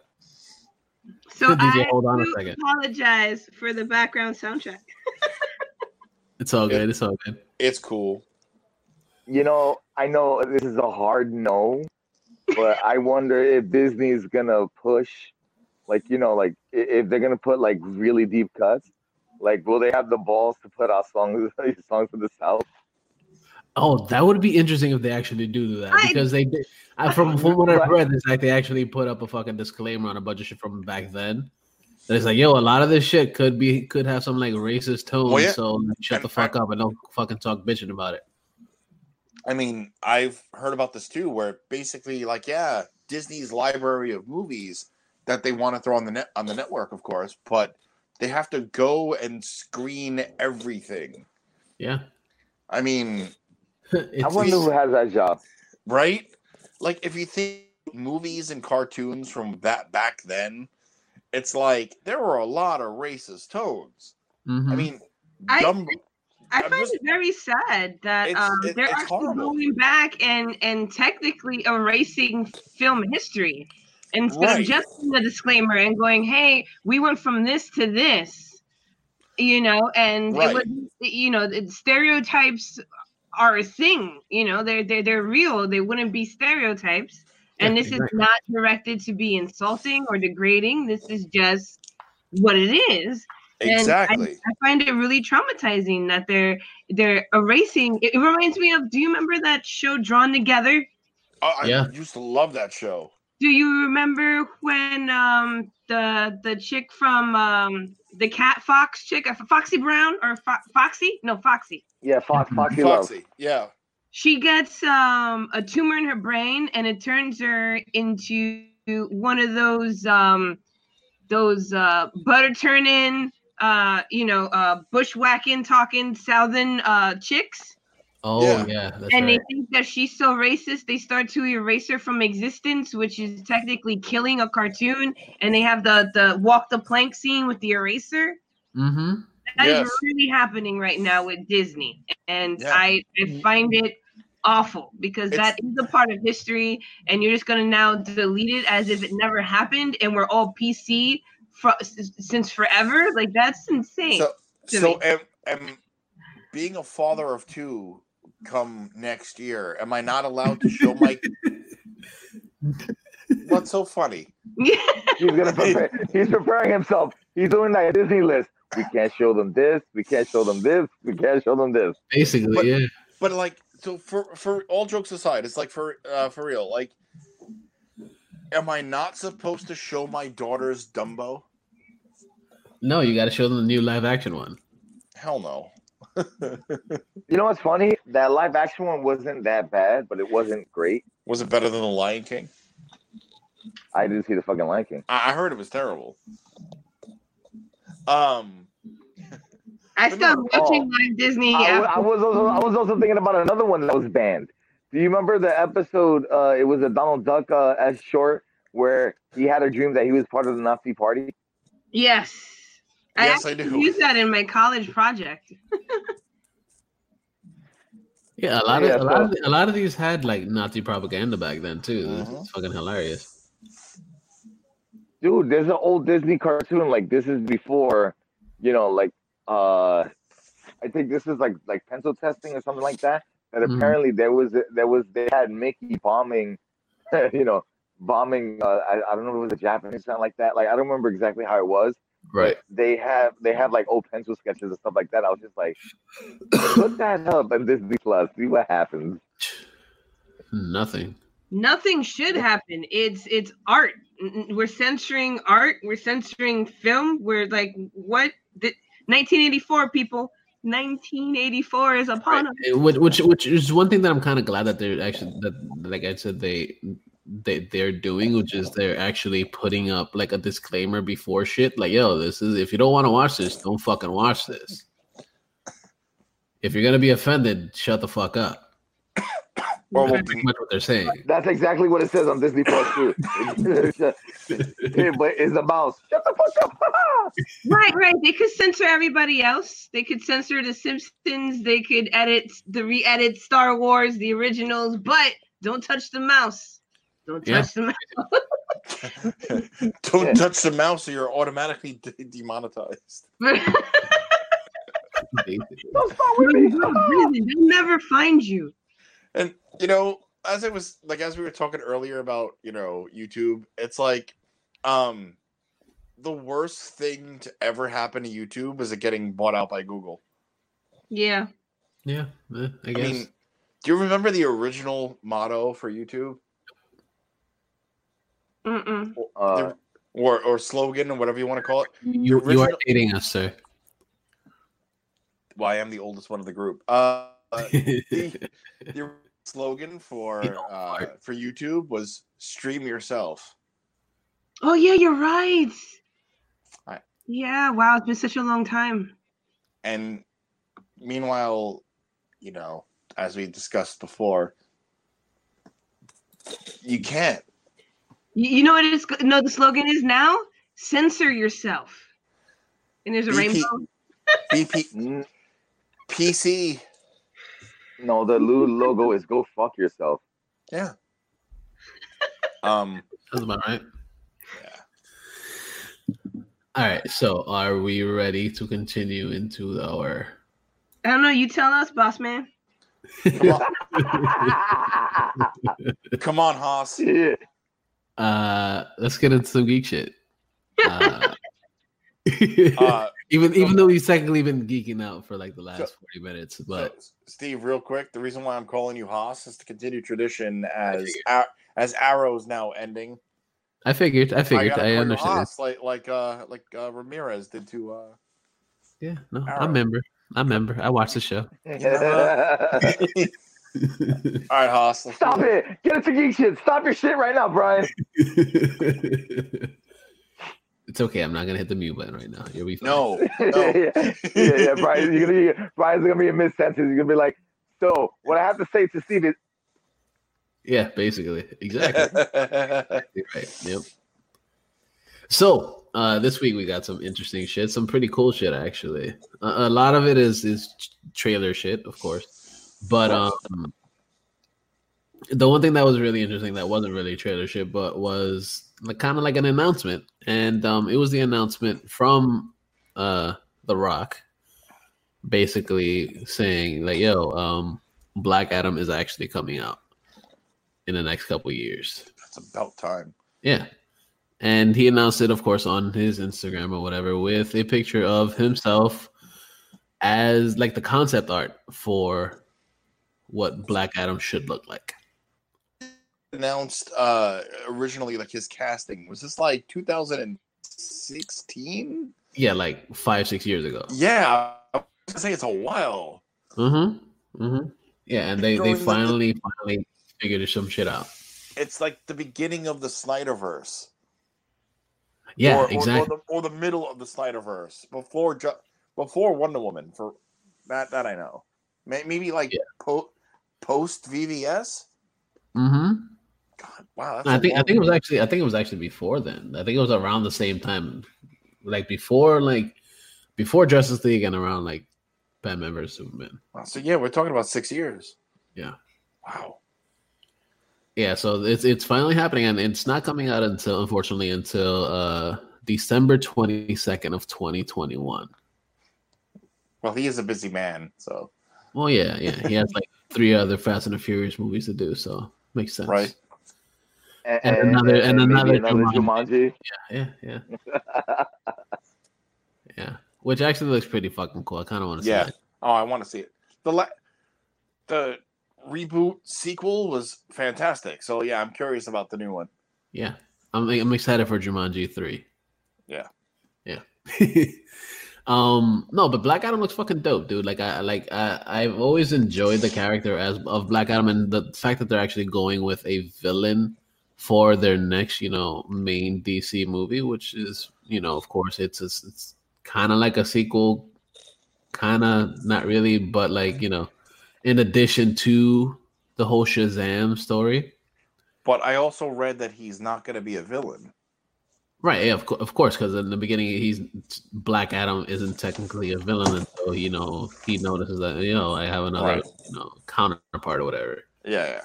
So DJ, I hold on a second. apologize for the background soundtrack. It's all good. It's all good. It's cool. You know, I know this is a hard no, but I wonder if Disney's gonna push, like, you know, like if they're gonna put like really deep cuts. Like, will they have the balls to put out songs of the South? Oh, that would be interesting if they actually do that, because they did. From what I've read, it's like they actually put up a fucking disclaimer on a bunch of shit from back then. That it's like, yo, a lot of this shit could have some like racist tones, Well, yeah. So shut the fuck up and don't fucking talk bitching about it. I mean, I've heard about this too, where basically, like, yeah, Disney's library of movies that they want to throw on the network, of course, but they have to go and screen everything. Yeah. I mean, I wonder who has that job. right? Like, if you think movies and cartoons from that back then, it's like there were a lot of racist tones. Mhm. I mean, I Dumbo. find it very sad that they're it's actually horrible. going back and technically erasing film history instead of just putting a disclaimer and going, "Hey, we went from this to this," you know, and Right. it was, you know, stereotypes are a thing. You know, they're real. They wouldn't be stereotypes. And Yeah, this exactly. is not directed to be insulting or degrading. This is just what it is. Exactly. And I find it really traumatizing that they're erasing. It reminds me of. Do you remember that show Drawn Together? Yeah. I used to love that show. Do you remember when the chick from the Cat Fox chick, Foxy Brown or Foxy? No, Foxy. Yeah, Foxy Love. Foxy, yeah. She gets a tumor in her brain, and it turns her into one of those butter turning, bushwhacking, talking Southern chicks. Oh Yeah. yeah, that's And right. they think that she's so racist, they start to erase her from existence, which is technically killing a cartoon. And they have the walk the plank scene with the eraser. Mm-hmm. That is Yes. really happening right now with Disney. And Yeah. I find it awful because that is a part of history, and you're just going to now delete it as if it never happened, and we're all PC since forever. Like, that's insane. So am being a father of two come next year, am I not allowed to show my What's so funny? He's gonna prepare. He's preparing himself. He's doing that Disney list. We can't show them this. We can't show them this. We can't show them this. Basically, yeah. But like, so for all jokes aside, it's like for real, like, am I not supposed to show my daughters Dumbo? No, you got to show them the new live action one. Hell no. You know what's funny? That live action one wasn't that bad, but it wasn't great. Was it better than The Lion King? I didn't see the fucking Lion King. I heard it was terrible. I stopped watching live Disney. I was also thinking about another one that was banned. Do you remember the episode? It was a Donald Duck as short where he had a dream that he was part of the Nazi party. Yes. Yes, I actually do. used that in my college project. Yeah, a lot of these had like Nazi propaganda back then too. Mhm. It's fucking hilarious. Dude, there's an old Disney cartoon. Like this is before, like I think this is like pencil testing or something like that. That Mhm. apparently they had Mickey bombing, bombing. I don't know if it was a Japanese something like that. Like I don't remember exactly how it was. Right. They have like old pencil sketches and stuff like that. I was just like, put that up on Disney Plus, see what happens. Nothing. Nothing should happen. It's art. We're censoring art. We're censoring film. We're like, what? 1984, people. 1984 is upon us. Which is one thing that I'm kind of glad that they're actually that, like I said, they're doing, which is they're actually putting up like a disclaimer before shit. Like, yo, this is, if you don't want to watch this, don't fucking watch this. If you're gonna be offended, shut the fuck up. Well, That's pretty much what they're saying. That's exactly what it says on Disney Plus too. But it's a mouse. Shut the fuck up. Right. They could censor everybody else. They could censor The Simpsons. They could re-edit Star Wars, the originals, but don't touch the mouse. Don't touch the mouse. Don't touch the mouse or you're automatically demonetized. Don't start with me. They'll never find you. And as we were talking earlier about YouTube, it's like the worst thing to ever happen to YouTube is it getting bought out by Google. Yeah. I guess. I mean, do you remember the original motto for YouTube? Mm-mm. Or slogan or whatever you want to call it? You are dating us, sir. Well, I am the oldest one of the group. The slogan for YouTube was "Stream yourself." Oh yeah, you're right. Right. Yeah, wow, it's been such a long time. And meanwhile, as we discussed before, you can't. You know what it is? No, the slogan is now censor yourself. And there's a rainbow. BP, PC. No, the logo is "Go fuck yourself." Yeah. That's about right. Yeah. All right. So, are we ready to continue into our? I don't know. You tell us, boss man. Come on, Haas. Yeah. Let's get into some geek shit. Even though we've technically been geeking out for like the last 40 minutes, but so, Steve, real quick, the reason why I'm calling you Haas is to continue tradition as Arrow's now ending. I figured. I understand. Haas, like Ramirez did to. Yeah, no, Arrow. I remember. I watched the show. All right, Haas. Stop it! Get into geek shit. Stop your shit right now, Brian. It's okay. I'm not gonna hit the mute button right now. You'll be fine. No. yeah, Brian. Brian's gonna be in mid sentence. You're gonna be like, so what I have to say to Steve is. Yeah, basically, exactly. Right. Yep. So this week we got some interesting shit, some pretty cool shit actually. A lot of it is trailer shit, of course, but the one thing that was really interesting that wasn't really trailer shit, but was kind of like an announcement, and it was the announcement from The Rock, basically saying like, "Yo, Black Adam is actually coming out in the next couple years." That's about time. Yeah. And he announced it, of course, on his Instagram or whatever, with a picture of himself as like the concept art for what Black Adam should look like. Announced originally like his casting. Was this like 2016? Yeah, like 5-6 years ago. Yeah, I was gonna say it's a while. Yeah, and they finally figured some shit out. It's like the beginning of the Snyderverse. Yeah, exactly. Or the middle of the Snyderverse before Wonder Woman. For that I know. Maybe like post VVS. Mm-hmm. God, wow. That's I think it was actually before then. I think it was around the same time, before Justice League and around like Batman vs Superman. Wow, so yeah, we're talking about 6 years. Yeah. Wow. Yeah, so it's finally happening, and it's not coming out until December 22nd of 2021. Well, he is a busy man, so. Well, yeah, he has like 3 other Fast and the Furious movies to do, so makes sense, right? And another Jumanji. Yeah. Yeah, which actually looks pretty fucking cool. I kind of want to see it. Oh, I want to see it. The reboot sequel was fantastic. So yeah, I'm curious about the new one. Yeah, I'm excited for Jumanji 3. Yeah. No, but Black Adam looks fucking dope, dude. I've always enjoyed the character of Black Adam, and the fact that they're actually going with a villain for their next, main DC movie, which is, of course, it's kind of like a sequel, kind of not really, but in addition to the whole Shazam story. But I also read that he's not going to be a villain. Right, yeah, of course, because in the beginning, Black Adam isn't technically a villain until he notices that I have another counterpart or whatever. Yeah.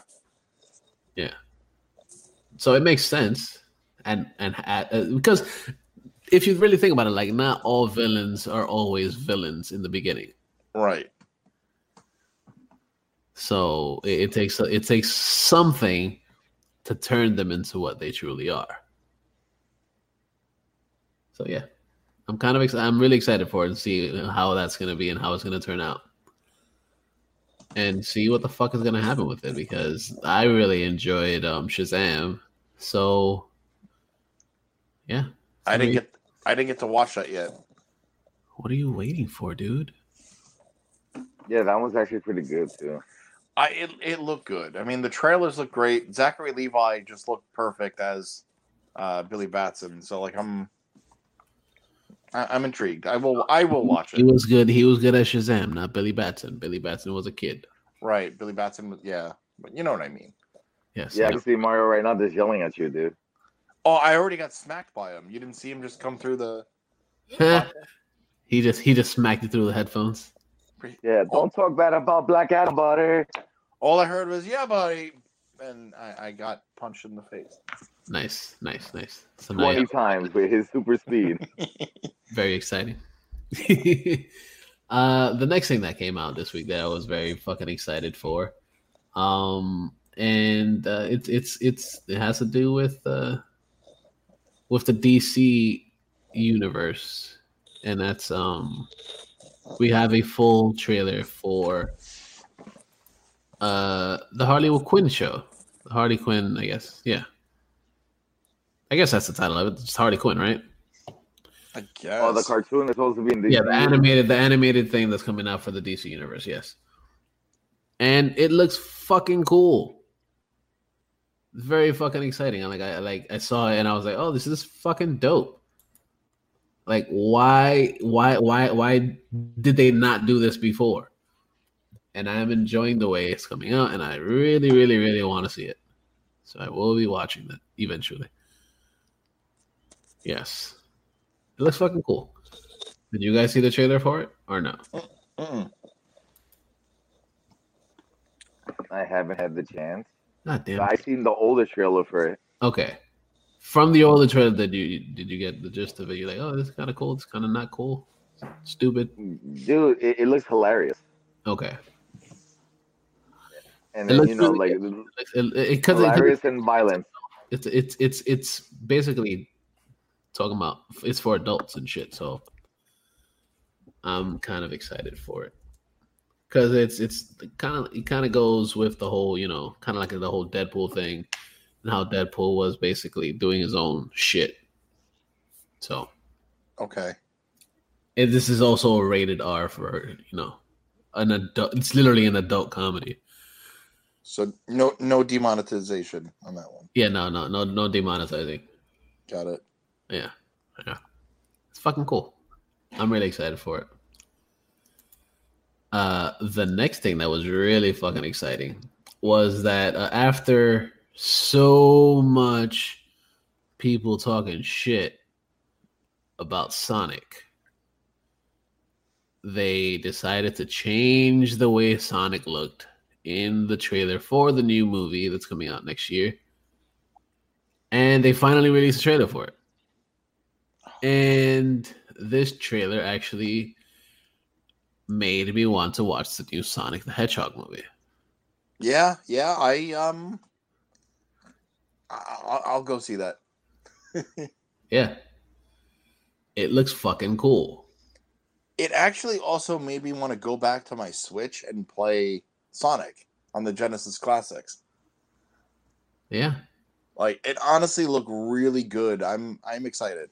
So it makes sense, and because if you really think about it, not all villains are always villains in the beginning. Right. So it takes something to turn them into what they truly are. So yeah, I'm really excited for it and see how that's going to be and how it's going to turn out, and see what the fuck is going to happen with it, because I really enjoyed Shazam. So yeah, I didn't get to watch that yet. What are you waiting for, dude? Yeah, that one's actually pretty good too. It looked good. I mean, the trailers look great. Zachary Levi just looked perfect as Billy Batson. So I'm intrigued. I will watch it. He was good. He was good as Shazam, not Billy Batson. Billy Batson was a kid. Right. Billy Batson was, yeah. But you know what I mean. Yes. Yeah, I can see Mario right now just yelling at you, dude. Oh, I already got smacked by him. You didn't see him just come through the He just smacked you through the headphones. Yeah, don't talk bad about Black Adam, butter. All I heard was, yeah, buddy. And I got punched in the face. Nice. So 20 times with his super speed. Very exciting. The next thing that came out this week that I was very fucking excited for, and it has to do with the DC universe, and that's we have a full trailer for the Harley Quinn show. Harley Quinn, I guess. Yeah. I guess that's the title of it. It's Harley Quinn, right? I guess. Oh, the cartoon is supposed to be in DC. Yeah, the animated thing that's coming out for the DC universe, yes. And it looks fucking cool. It's very fucking exciting. I saw it and I was like, oh, this is fucking dope. Why did they not do this before? And I'm enjoying the way it's coming out, and I really, really, really want to see it. So I will be watching that eventually. Yes. It looks fucking cool. Did you guys see the trailer for it or no? I haven't had the chance. God damn. I've seen the older trailer for it. Okay. From the older trailer, did you get the gist of it? You're like, oh, this is kind of cool. It's kind of not cool. Stupid. Dude, it looks hilarious. Okay. And then, hilarious and violent. It's basically talking about it's for adults and shit. So I'm kind of excited for it because it kind of goes with the whole, kind of like the whole Deadpool thing and how Deadpool was basically doing his own shit. So okay, and this is also a rated R for an adult. It's literally an adult comedy. So no demonetization on that one. Yeah, no demonetizing. Got it. Yeah. It's fucking cool. I'm really excited for it. The next thing that was really fucking exciting was that after so much people talking shit about Sonic, they decided to change the way Sonic looked in the trailer for the new movie that's coming out next year. And they finally released a trailer for it. And this trailer actually made me want to watch the new Sonic the Hedgehog movie. Yeah, I'll go see that. Yeah. It looks fucking cool. It actually also made me want to go back to my Switch and play Sonic on the Genesis Classics. Yeah. Like, it honestly looked really good. I'm excited.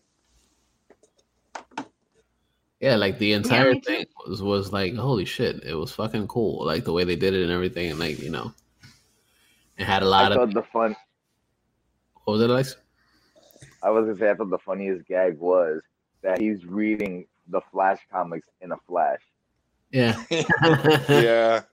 Yeah, like the entire me too. thing was like, holy shit, it was fucking cool. Like the way they did it and everything, and like, you know, it had a lot I of. thought the fun. What was it, Alex? I was gonna say I thought the funniest gag was that he's reading the Flash comics in a flash. Yeah. Yeah.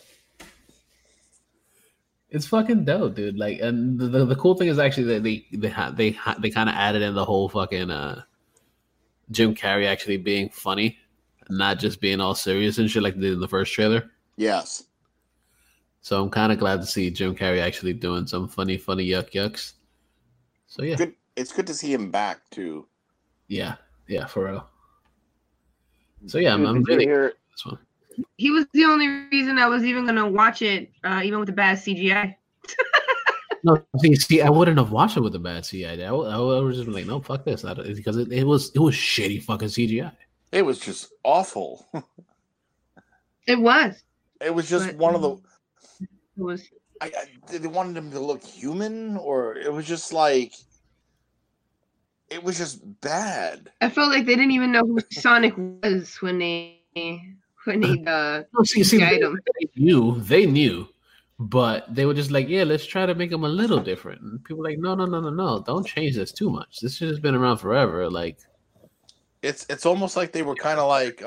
It's fucking dope, dude. Like, and the cool thing is actually that they kind of added in the whole fucking Jim Carrey actually being funny, not just being all serious and shit like they did in the first trailer. Yes. So I'm kind of glad to see Jim Carrey actually doing some funny yucks. So yeah, Good. It's good to see him back too. yeah, for real. So yeah, I'm Did you really hear? excited for this one. He was the only reason I was even gonna watch it, even with the bad CGI. No, see, I wouldn't have watched it with the bad CGI. I was just like, no, fuck this, because it was shitty fucking CGI. It was just awful. It was. It was just But- one of the. It was. They wanted him to look human, or it was just like. It was just bad. I felt like they didn't even know who Sonic was when they No, see, guide him. they knew, but they were just like, yeah, let's try to make them a little different. And people were like, no, don't change this too much. This shit has been around forever. Like, It's almost like they were kind of like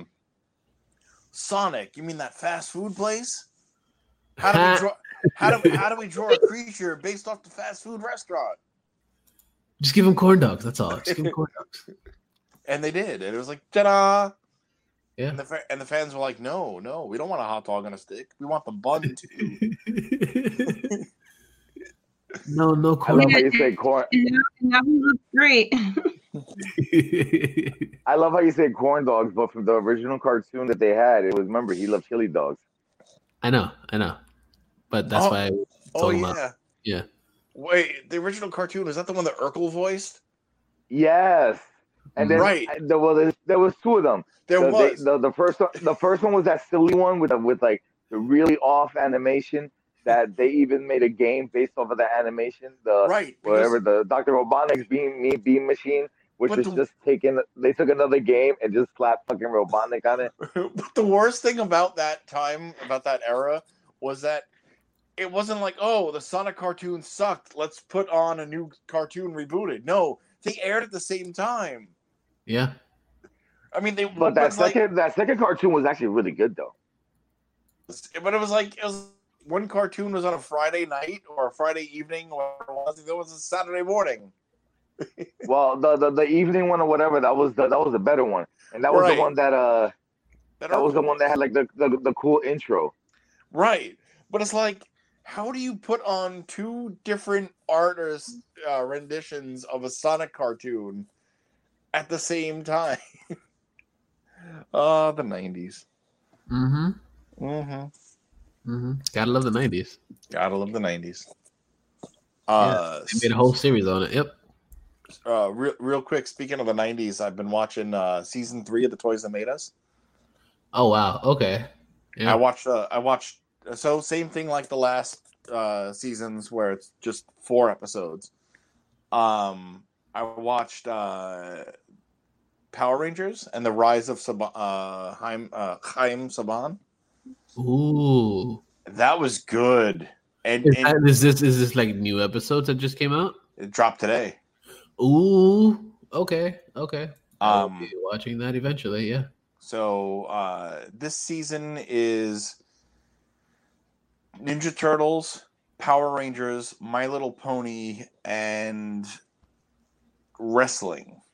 Sonic. You mean that fast food place? How do we draw a creature based off the fast food restaurant? just give them corn dogs. That's all. Just give them corn dogs. And they did, and it was like ta-da! Yeah. And the fans were like, no, we don't want a hot dog on a stick. We want the bun too. no I corn love how dogs. you say corn. And now he looks great. I love how you say corn dogs, but from the original cartoon that they had, it was, remember, he loved chili dogs. I know, but that's why. Yeah. Wait, the original cartoon, is that the one that Urkel voiced? Yes. And then Right. there was two of them. The first one was that silly one with like the really off animation that they even made a game based off of that animation. Whatever, the Dr. Robotnik's beam machine, which was just they took another game and just slapped fucking Robotnik on it. But the worst thing about that time, about that era, was that it wasn't like, oh, the Sonic cartoon sucked, let's put on a new cartoon rebooted. No, they aired at the same time. Yeah. I mean, But that second cartoon was actually really good though. But it was one cartoon was on a Friday night or a Friday evening, or there was a Saturday morning. Well, the evening one or whatever, that was the better one, and that was Right. the one that was the one that had like the cool intro. Right, but it's like, how do you put on two different artists' renditions of a Sonic cartoon at the same time? The 90s. Gotta love the 90s. Gotta love the 90s. They made a whole series on it. Yep. Real quick, speaking of the 90s, I've been watching season 3 of The Toys That Made Us. Oh wow. Okay. Yeah. I watched so same thing like the last seasons where it's just 4 episodes. I watched Power Rangers and the Rise of Chaim Saban. Ooh. That was good. And Is this like new episodes that just came out? it dropped today. Ooh. Okay. I'll Um, be watching that eventually. Yeah. So this season is Ninja Turtles, Power Rangers, My Little Pony, and wrestling.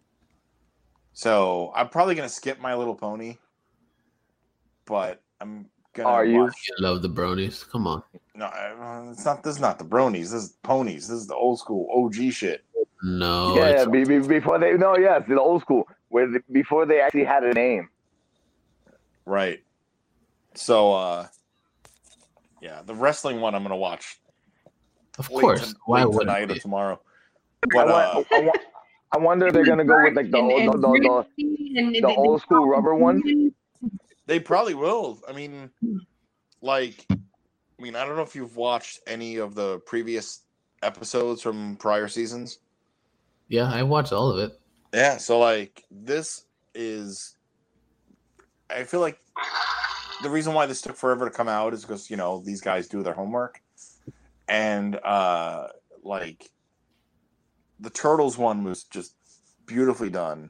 So I'm probably gonna skip My Little Pony, but I'm gonna Are you? watch. I love the bronies. Come on. No, it's not. This is not the bronies. This is ponies. This is the old school OG shit. No. Yeah, it's- before they it's the old school before they actually had a name. Right. So yeah, the wrestling one I'm gonna watch. Of course. Why late would tonight it or tomorrow? I, But I wonder if they're gonna go with like the old school rubber one. they probably will. I mean, I don't know if you've watched any of the previous episodes from prior seasons. Yeah, I watched all of it. Yeah, so like this is, I feel like the reason why this took forever to come out is because these guys do their homework, and like the Turtles one was just beautifully done,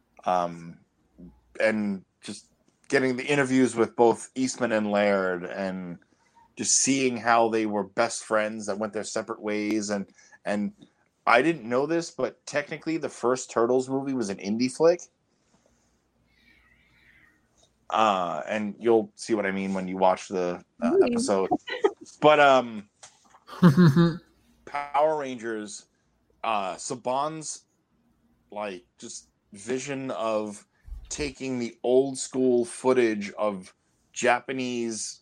and just getting the interviews with both Eastman and Laird, and just seeing how they were best friends that went their separate ways, and I didn't know this, but technically the first Turtles movie was an indie flick. And you'll see what I mean when you watch the episode. But Power Rangers, Saban's like just vision of taking the old school footage of Japanese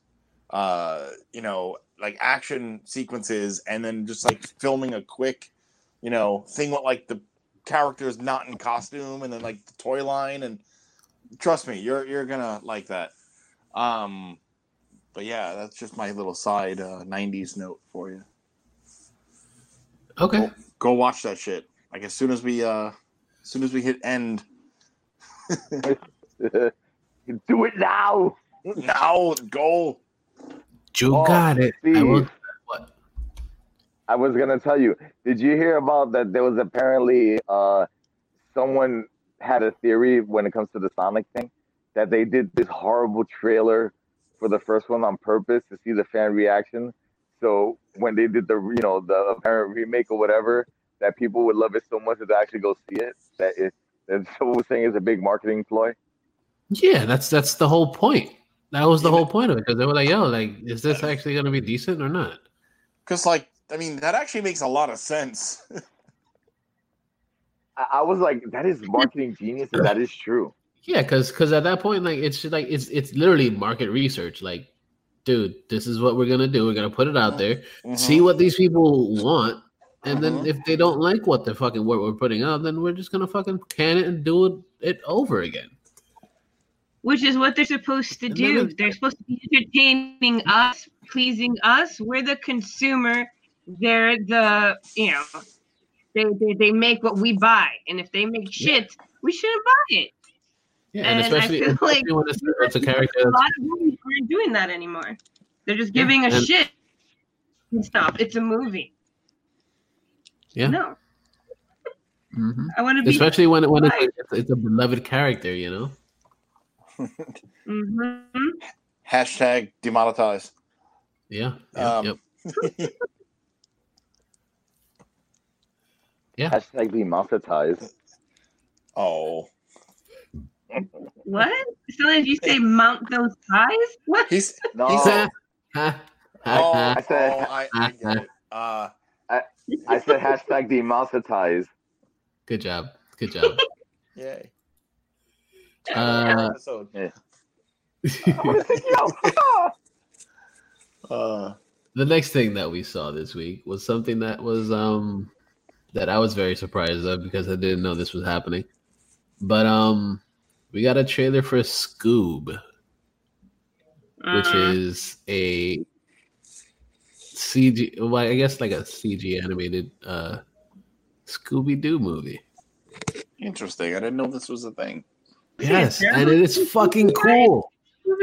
like action sequences and then just like filming a quick thing with like the characters not in costume and then like the toy line, and trust me, you're gonna like that. But yeah, that's just my little side 90s note for you. Okay. Go watch that shit. Like as soon as we hit end. Do it now. Now go. You got it. Steve, What? I was gonna tell you. Did you hear about that? There was apparently someone had a theory when it comes to the Sonic thing that they did this horrible trailer for the first one on purpose to see the fan reaction. So when they did the apparent remake or whatever, that people would love it so much that they actually go see it. That someone was saying is a big marketing ploy. Yeah, that's the whole point. That was the whole point of it, because they were like, "Yo, like, is this actually gonna be decent or not?" Because that actually makes a lot of sense. I was like, that is marketing genius, and that is true. Yeah, because at that point, like, it's literally market research. Like, dude, this is what we're gonna do. We're gonna put it out there, see what these people want, and then if they don't like what we're putting out, then we're just gonna fucking can it and do it over again. Which is what they're supposed to do. They're supposed to be entertaining us, pleasing us. We're the consumer. They're the, they make what we buy. And if they make shit, we shouldn't buy it. Yeah, and especially I feel like when it's a character. A lot of movies aren't doing that anymore. They're just giving a shit and stuff. It's a movie. Yeah. No. Mm-hmm. I want to be. Especially when it's a beloved character, Mm-hmm. Hashtag demonetized. Yeah. Yep. Yeah. Hashtag demonetized. Oh. What? So did you say mount those ties? What? No. I get it. I said hashtag demonetized. Good job. Yay. The next thing that we saw this week was something that was that I was very surprised of, because I didn't know this was happening. But we got a trailer for Scoob, which is a CG, well, I guess like a CG animated Scooby-Doo movie. Interesting. I didn't know this was a thing. Yes, and it is fucking cool.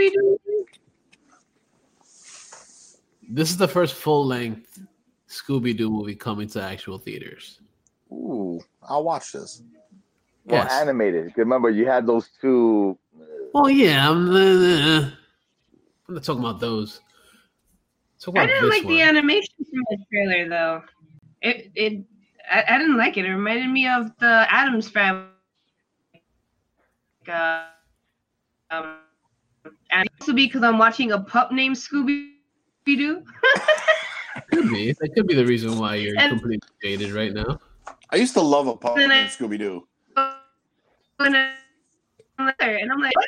This is the first full-length Scooby-Doo movie coming to actual theaters. Ooh, I'll watch this. Well, Yes. animated. Remember, you had those two Well, yeah, I'm not talking about those. I didn't like the animation from the trailer though. I didn't like it. It reminded me of the Addams Family. And also because I'm watching a pup named Scooby Doo. Could be. That could be the reason why you're completely jaded right now. I used to love a pup named Scooby Doo. And I'm like,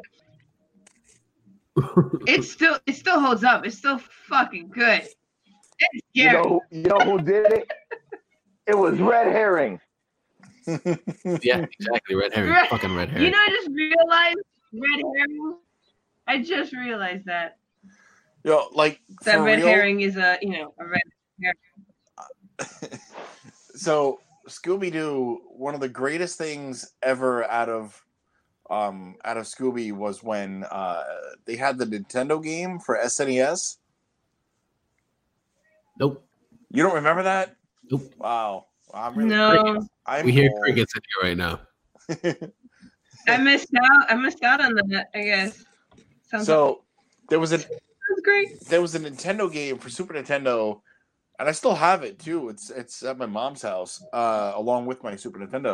it still holds up. It's still fucking good. It's scary. You know who did it? It was Red Herring. Yeah, exactly. Red herring. Fucking red herring. You know, I just realized red herring. I just realized that. Yo, like that red herring is a red herring. So Scooby Doo, one of the greatest things ever out of Scooby was when they had the Nintendo game for SNES. Nope. You don't remember that? Nope. Wow. I'm really we hear crickets in here right now. I missed out on that, I guess. There was great. There was a Nintendo game for Super Nintendo, and I still have it too. It's at my mom's house, along with my Super Nintendo.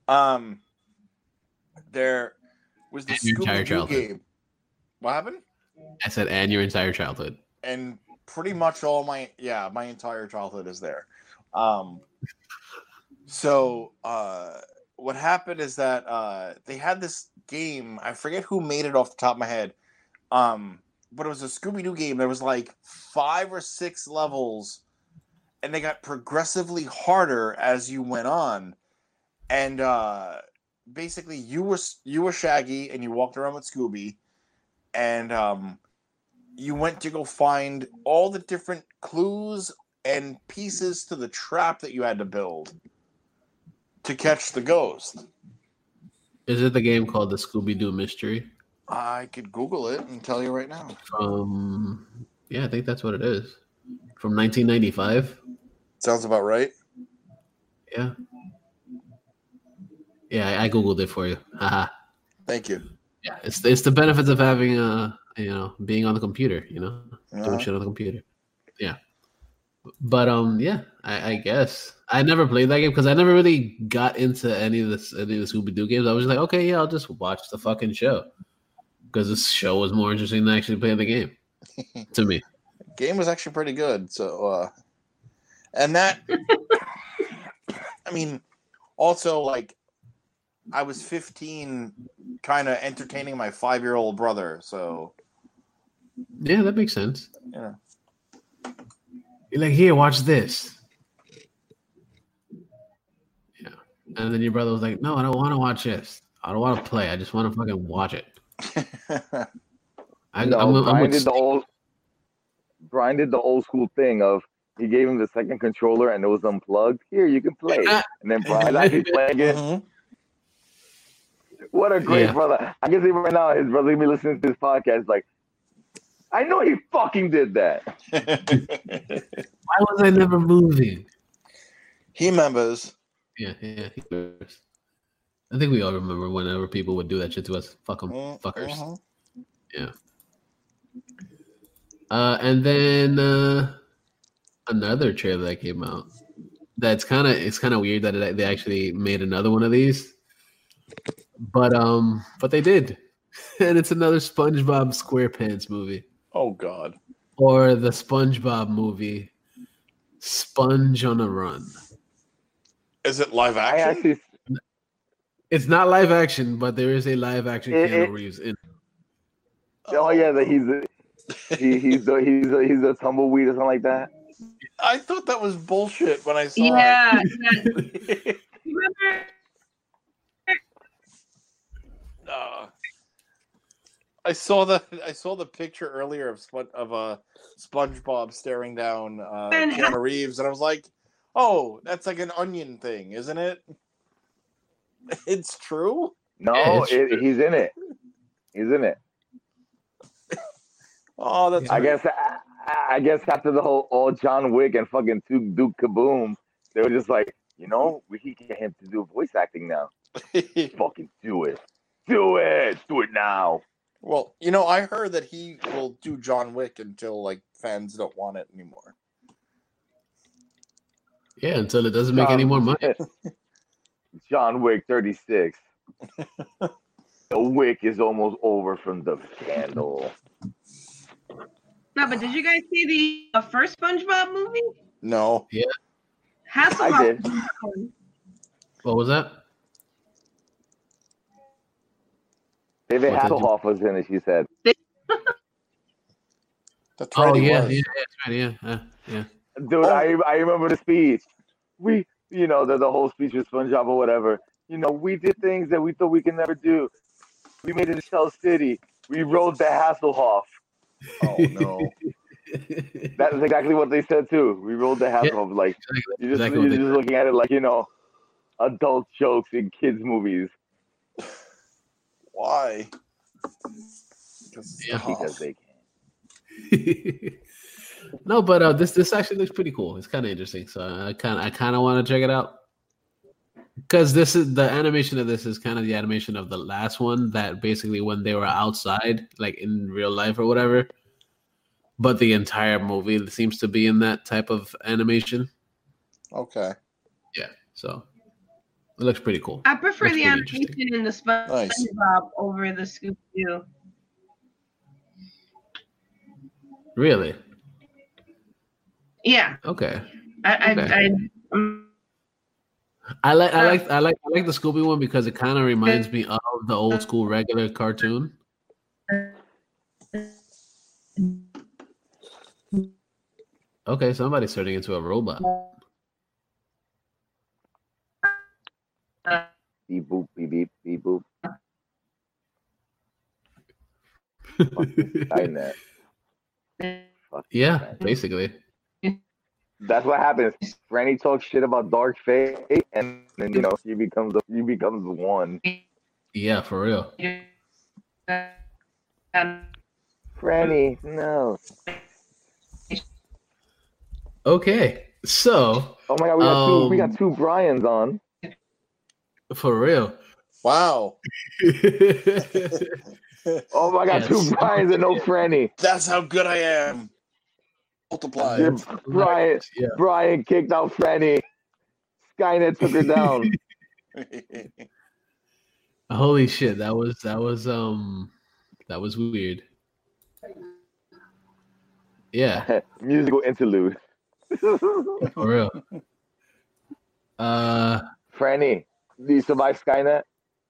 There was the Scooby Doo game. What happened? I said, and your entire childhood. And pretty much all my entire childhood is there. So what happened is that they had this game. I forget who made it off the top of my head. But it was a Scooby-Doo game. There was like 5 or 6 levels, and they got progressively harder as you went on. And basically, you were Shaggy, and you walked around with Scooby, and you went to go find all the different clues and pieces to the trap that you had to build to catch the ghost. Is it the game called the Scooby-Doo Mystery? I could Google it and tell you right now. Yeah, I think that's what it is. From 1995. Sounds about right. Yeah. Yeah, I Googled it for you. Haha. Thank you. Yeah, it's the benefits of having being on the computer, doing shit on the computer. Yeah. But yeah, I guess I never played that game because I never really got into any of the Scooby-Doo games. I was like, okay, yeah, I'll just watch the fucking show because this show was more interesting than actually playing the game to me. The game was actually pretty good. So, and that, I mean, also like I was 15, kind of entertaining my 5-year-old brother. So, yeah, that makes sense. Yeah. You're like, here, watch this. Yeah. And then your brother was like, no, I don't want to watch this. I don't want to play. I just want to fucking watch it. Brian did the old school thing of he gave him the second controller and it was unplugged. Here, you can play. And then Brian actually playing it. Mm-hmm. What a great brother. I can see right now his brother gonna be listening to this podcast like, I know he fucking did that. Why was I never moving? He remembers. Yeah, he remembers. I think we all remember whenever people would do that shit to us. Fuck them, fuckers. Uh-huh. Yeah. And then another trailer that came out. It's kind of weird that they actually made another one of these, but they did, and it's another SpongeBob SquarePants movie. Oh God! Or the SpongeBob movie, Sponge on a Run. Is it live action? It's not live action, but there is a live action Keanu Reeves in. Oh yeah, that he's a tumbleweed or something like that. I thought that was bullshit when I saw it. Yeah. Remember? I saw the picture earlier of SpongeBob staring down Keanu Reeves, and I was like, "Oh, that's like an Onion thing, isn't it?" It's true. No, he's in it. He's in it. Oh, that's. I guess after the whole John Wick and fucking Duke Kaboom, they were just like, we can get him to do voice acting now. Fucking do it. Do it. Do it now. Well, I heard that he will do John Wick until like fans don't want it anymore. Yeah, until it doesn't make any more money. John Wick 36. The wick is almost over from the candle. No, but did you guys see the first SpongeBob movie? No. Yeah. Hasselhoff. I did. What was that? David What did you- Hasselhoff was in it, she said. That's right. Oh he yeah, was. yeah, that's right. Yeah. Dude, I remember the speech. We, the whole speech with SpongeBob or whatever. We did things that we thought we could never do. We made it to Shell City. We rode the Hasselhoff. Oh no. That is exactly what they said too. We rode the Hasselhoff. Like you're just looking at it like adult jokes in kids movies. Why? Yeah. Because they can. No, but this actually looks pretty cool. It's kind of interesting, so I kind of want to check it out because this is the animation of this is kind of the animation of the last one that basically when they were outside, like in real life or whatever. But the entire movie seems to be in that type of animation. Okay. Yeah, so it looks pretty cool. I prefer Looks the pretty animation in the SpongeBob Nice. over the Scooby-Doo. Really? Yeah, Okay. I like the Scooby one because it kind of reminds me of the old school regular cartoon. Okay, somebody's turning into a robot. Beep boop, beep beep, beep boop. Skynet. Yeah, basically. That's what happens. Franny talks shit about Dark Fate, and then he becomes one. Yeah, for real. Franny, no. Okay, so Oh my god, we got two Brians on. for real. Wow. Oh my god, Yes. two Brians and no Franny. That's how good I am. Multiply. Yeah, Brian kicked out Franny. Skynet took her down. Holy shit, that was weird. Yeah, Musical interlude. for real. Franny, do you survive Skynet?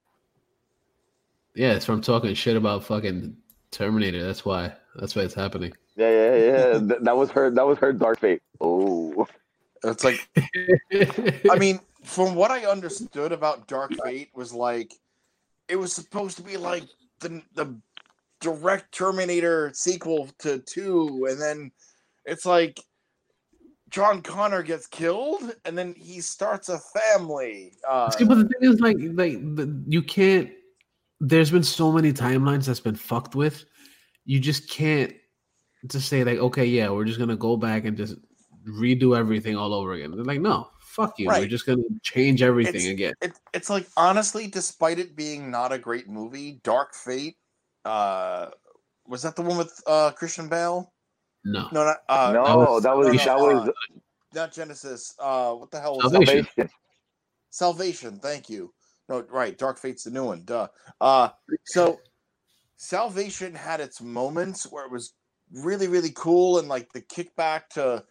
Yeah, it's from talking shit about fucking Terminator. That's why it's happening. Yeah. That was her Dark Fate. Oh. It's like, I mean, from what I understood about Dark Fate was like, it was supposed to be like the direct Terminator sequel to 2, and then it's like John Connor gets killed, and then he starts a family. See, but the thing is, you can't. There's been so many timelines that's been fucked with. You just can't just say like, okay, yeah, we're just gonna go back and just redo everything all over again. They're like, no, fuck you. Right. We're just gonna change everything again. It's like, honestly, despite it being not a great movie, Dark Fate, was that the one with Christian Bale? No. No, not, that was not Genesis. What the hell was Salvation. that? Salvation. Thank you. No, right. Dark Fate's the new one. Duh. So Salvation had its moments where it was really, really cool, and like the kickback to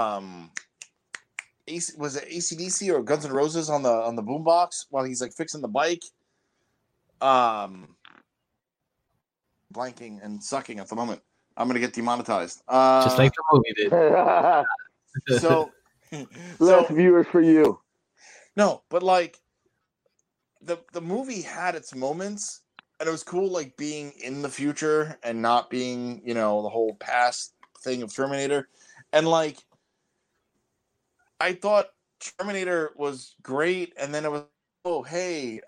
was it AC/DC or Guns N' Roses on the boombox while he's like fixing the bike. Blanking and sucking at the moment. I'm gonna get demonetized. Just like the movie did. So less viewers for you. No, but like the movie had its moments, and it was cool, like being in the future and not being, the whole past thing of Terminator. And like, I thought Terminator was great, and then it was, oh hey,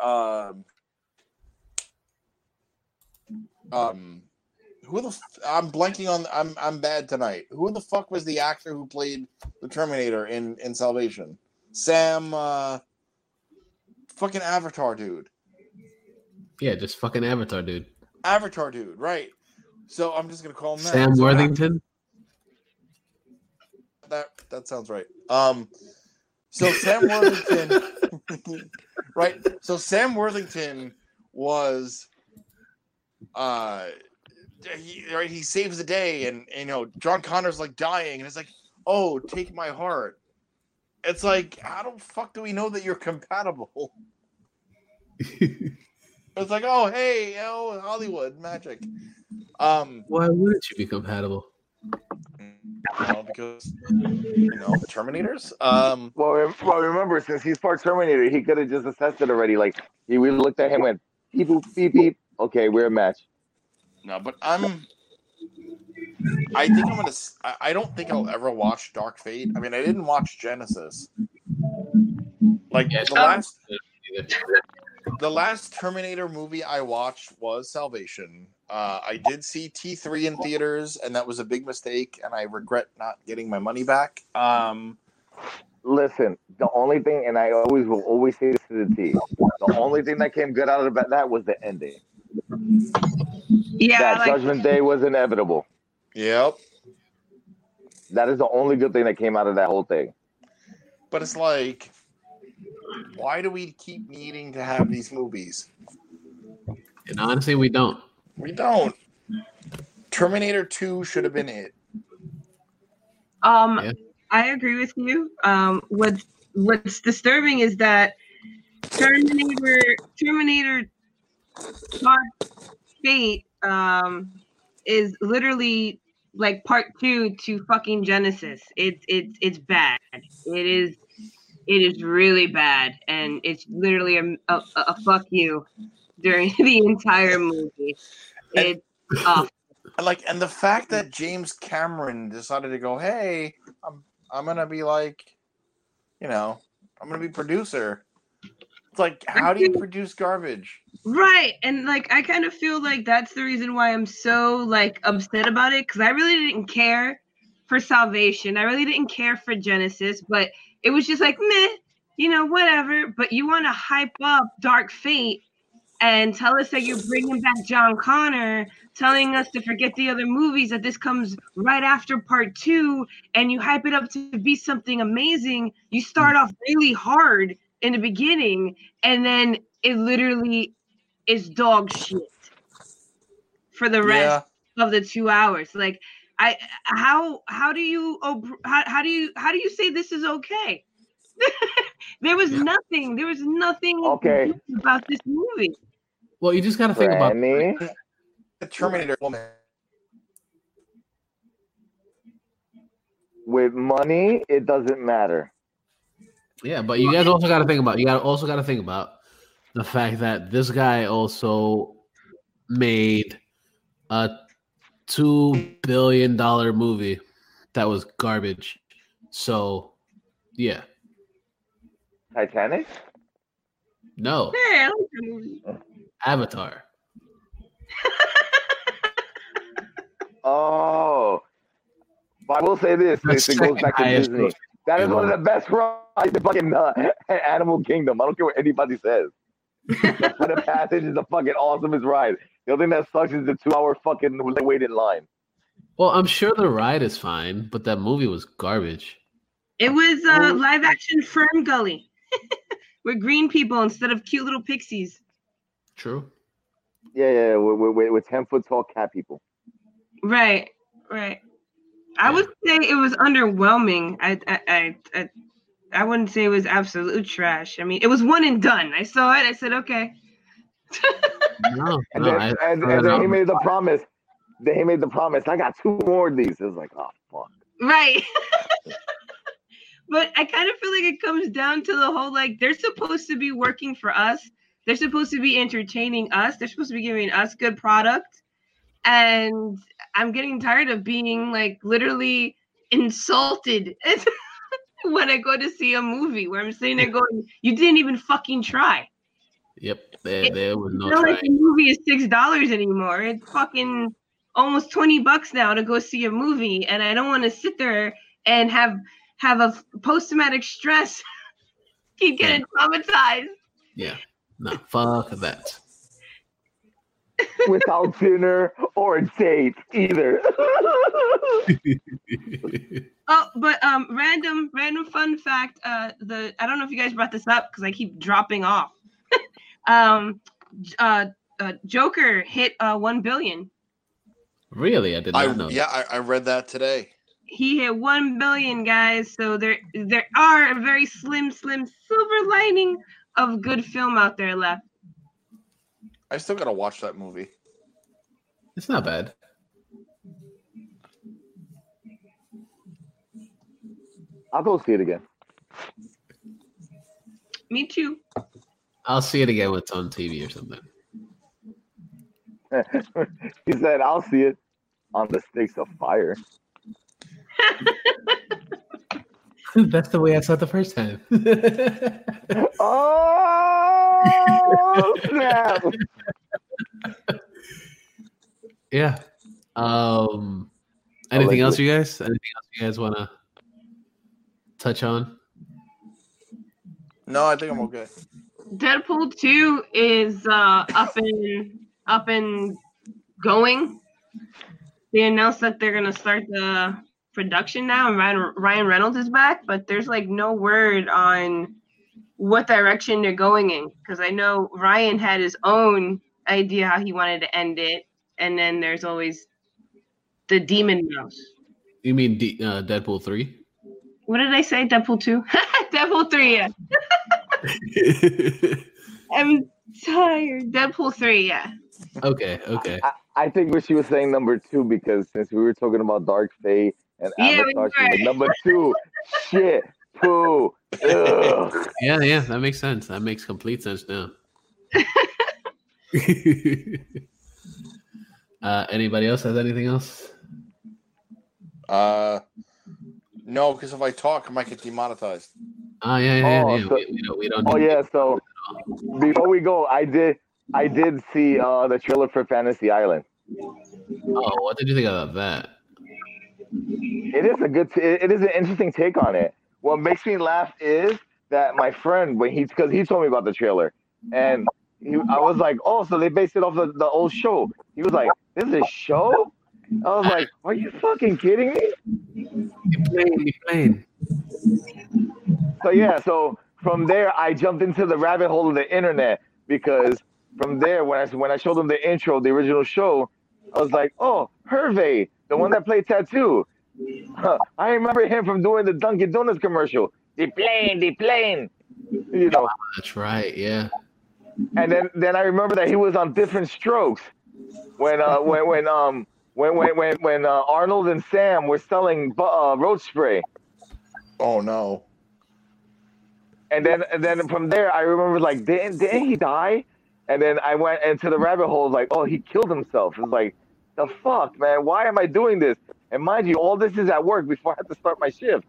I'm blanking on. I'm bad tonight. Who the fuck was the actor who played the Terminator in Salvation? Sam, fucking Avatar dude. Yeah, just fucking Avatar, dude. Avatar dude, right? So I'm just gonna call him that. Sam Worthington. That sounds right. So Sam Worthington, right? So Sam Worthington was, he saves the day, and John Connor's like dying, and it's like, oh, take my heart. It's like, how the fuck do we know that you're compatible? It's like, oh, hey, Hollywood magic. Why wouldn't you be compatible? Because Terminators. Well, remember, since he's part Terminator, he could have just assessed it already. Like he really looked at him and went, beep, boop, beep, beep. Okay, we're a match. No, but I think I'm gonna. I don't think I'll ever watch Dark Fate. I mean, I didn't watch Genesis. Like the last Terminator movie I watched was Salvation. I did see T3 in theaters, and that was a big mistake, and I regret not getting my money back. Listen, the only thing, and I will always say this to the T, the only thing that came good out of that was the ending. Yeah, that Judgment Day was inevitable. Yep. That is the only good thing that came out of that whole thing. But it's like, why do we keep needing to have these movies? And honestly, we don't. We don't. Terminator 2 should have been it. Yeah. I agree with you. What's disturbing is that Terminator Dark Fate is literally like part 2 to fucking Genesis. It's bad. It is really bad, and it's literally a fuck you during the entire movie. It's awful. And the fact that James Cameron decided to go, hey, I'm gonna be like, I'm gonna be producer. It's like, how do you produce garbage? Right. And like, I kind of feel like that's the reason why I'm so like upset about it, because I really didn't care for Salvation. I really didn't care for Genesis, but it was just like, meh, whatever. But you want to hype up Dark Fate and tell us that you're bringing back John Connor, telling us to forget the other movies, that this comes right after part 2, and you hype it up to be something amazing. You start off really hard in the beginning, and then it literally is dog shit for the rest of the 2 hours. Like, how do you say this is okay? There was nothing okay about this movie. Well, you just got to think about the Terminator woman. With money, it doesn't matter. Yeah, but you guys also got to think about the fact that this guy also made a $2 billion movie that was garbage. So, yeah. Titanic? No. Hey, I like that movie. Avatar. Oh. But I will say this. It goes back to Disney. That is one of the best rides in fucking Animal Kingdom. I don't care what anybody says. The Flight of Passage is the fucking awesomest ride. The only thing that sucks is the 2-hour fucking wait in line. Well, I'm sure the ride is fine, but that movie was garbage. It was live action Fern Gully with green people instead of cute little pixies. True. Yeah, with 10-foot tall cat people. Right. I would say it was underwhelming. I wouldn't say it was absolute trash. I mean, it was one and done. I saw it. I said, okay. And then he made the promise. I got 2 more of these. It was like, oh, fuck. Right. But I kind of feel like it comes down to the whole, like, they're supposed to be working for us. They're supposed to be entertaining us. They're supposed to be giving us good product. And I'm getting tired of being, like, literally insulted when I go to see a movie where I'm sitting there going, you didn't even fucking try. Yep, there was no it's not trying. like the movie is $6 anymore. It's fucking almost $20 now to go see a movie, and I don't want to sit there and have a post-traumatic stress, keep getting traumatized. Yeah, no, fuck that. without dinner or a date either. Oh, but random fun fact. I don't know if you guys brought this up because I keep dropping off. Joker hit 1 billion. Really, I did not know. Yeah, I read that today. He hit 1 billion, guys. So there are a very slim silver lining of good film out there left. I still gotta watch that movie. It's not bad. I'll go see it again. Me too. I'll see it again when it's on TV or something. He said, "I'll see it on the stakes of fire." That's the way I saw it the first time. Oh snap! Yeah. Anything else, you guys? Anything else you guys want to touch on? No, I think I'm okay. Deadpool 2 is up and going. They announced that they're gonna start the production now, and Ryan Reynolds is back, but there's like no word on what direction they're going in. Because I know Ryan had his own idea how he wanted to end it, and then there's always the Demon Mouse. You mean Deadpool 3? What did I say? Deadpool 2? Deadpool 3, yeah. I'm tired. Deadpool 3, yeah. Okay. I think what she was saying number 2, because since we were talking about Dark Fate and Avatar, number 2, shit, poo, ugh. Yeah, that makes sense. That makes complete sense now. Anybody else has anything else? No, because if I talk, I might get demonetized. Yeah. So, we don't. Oh yeah. So before we go, I did see the trailer for Fantasy Island. Oh, what did you think about that? It is it is an interesting take on it. What makes me laugh is that my friend, because he told me about the trailer, and I was like, oh, so they based it off the old show. He was like, this is a show? I was like, are you fucking kidding me? You're playing. So yeah, so from there I jumped into the rabbit hole of the internet, because from there when I showed them the intro, the original show, I was like, oh, Hervé, the one that played Tattoo. I remember him from doing the Dunkin' Donuts commercial. The plane. You know. That's right, yeah. And then I remember that he was on Different Strokes when Arnold and Sam were selling road spray. Oh no. And then from there I remember, like, didn't he die? And then I went into the rabbit hole, like, oh, he killed himself. It was like, the fuck, man, why am I doing this? And mind you, all this is at work before I have to start my shift.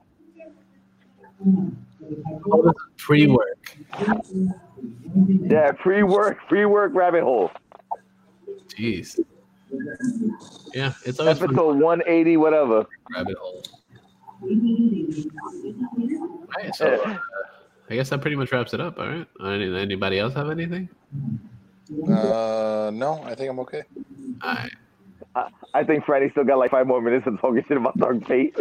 Oh, this is pre-work. Yeah, pre-work rabbit hole. Jeez. Yeah, it's always fun. Episode 180, whatever. Rabbit hole. Right, so I guess that pretty much wraps it up. All right. Anybody else have anything? No, I think I'm okay. All right. I think Friday still got like 5 more minutes of talking shit about Dark Fate.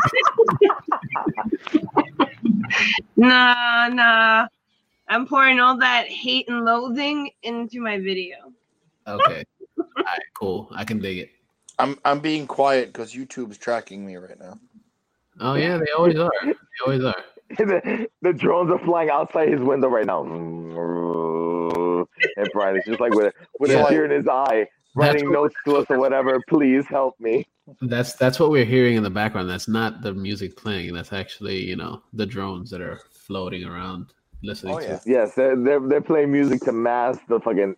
Nah. I'm pouring all that hate and loathing into my video. Okay. All right, cool. I can dig it. I'm being quiet because YouTube's tracking me right now. Oh yeah, they always are. The drones are flying outside his window right now. And Brian is just like with a tear in his eye, writing notes to us or whatever. Please help me. That's what we're hearing in the background. That's not the music playing. That's actually, the drones that are floating around listening to. Yes, they're playing music to mask the fucking.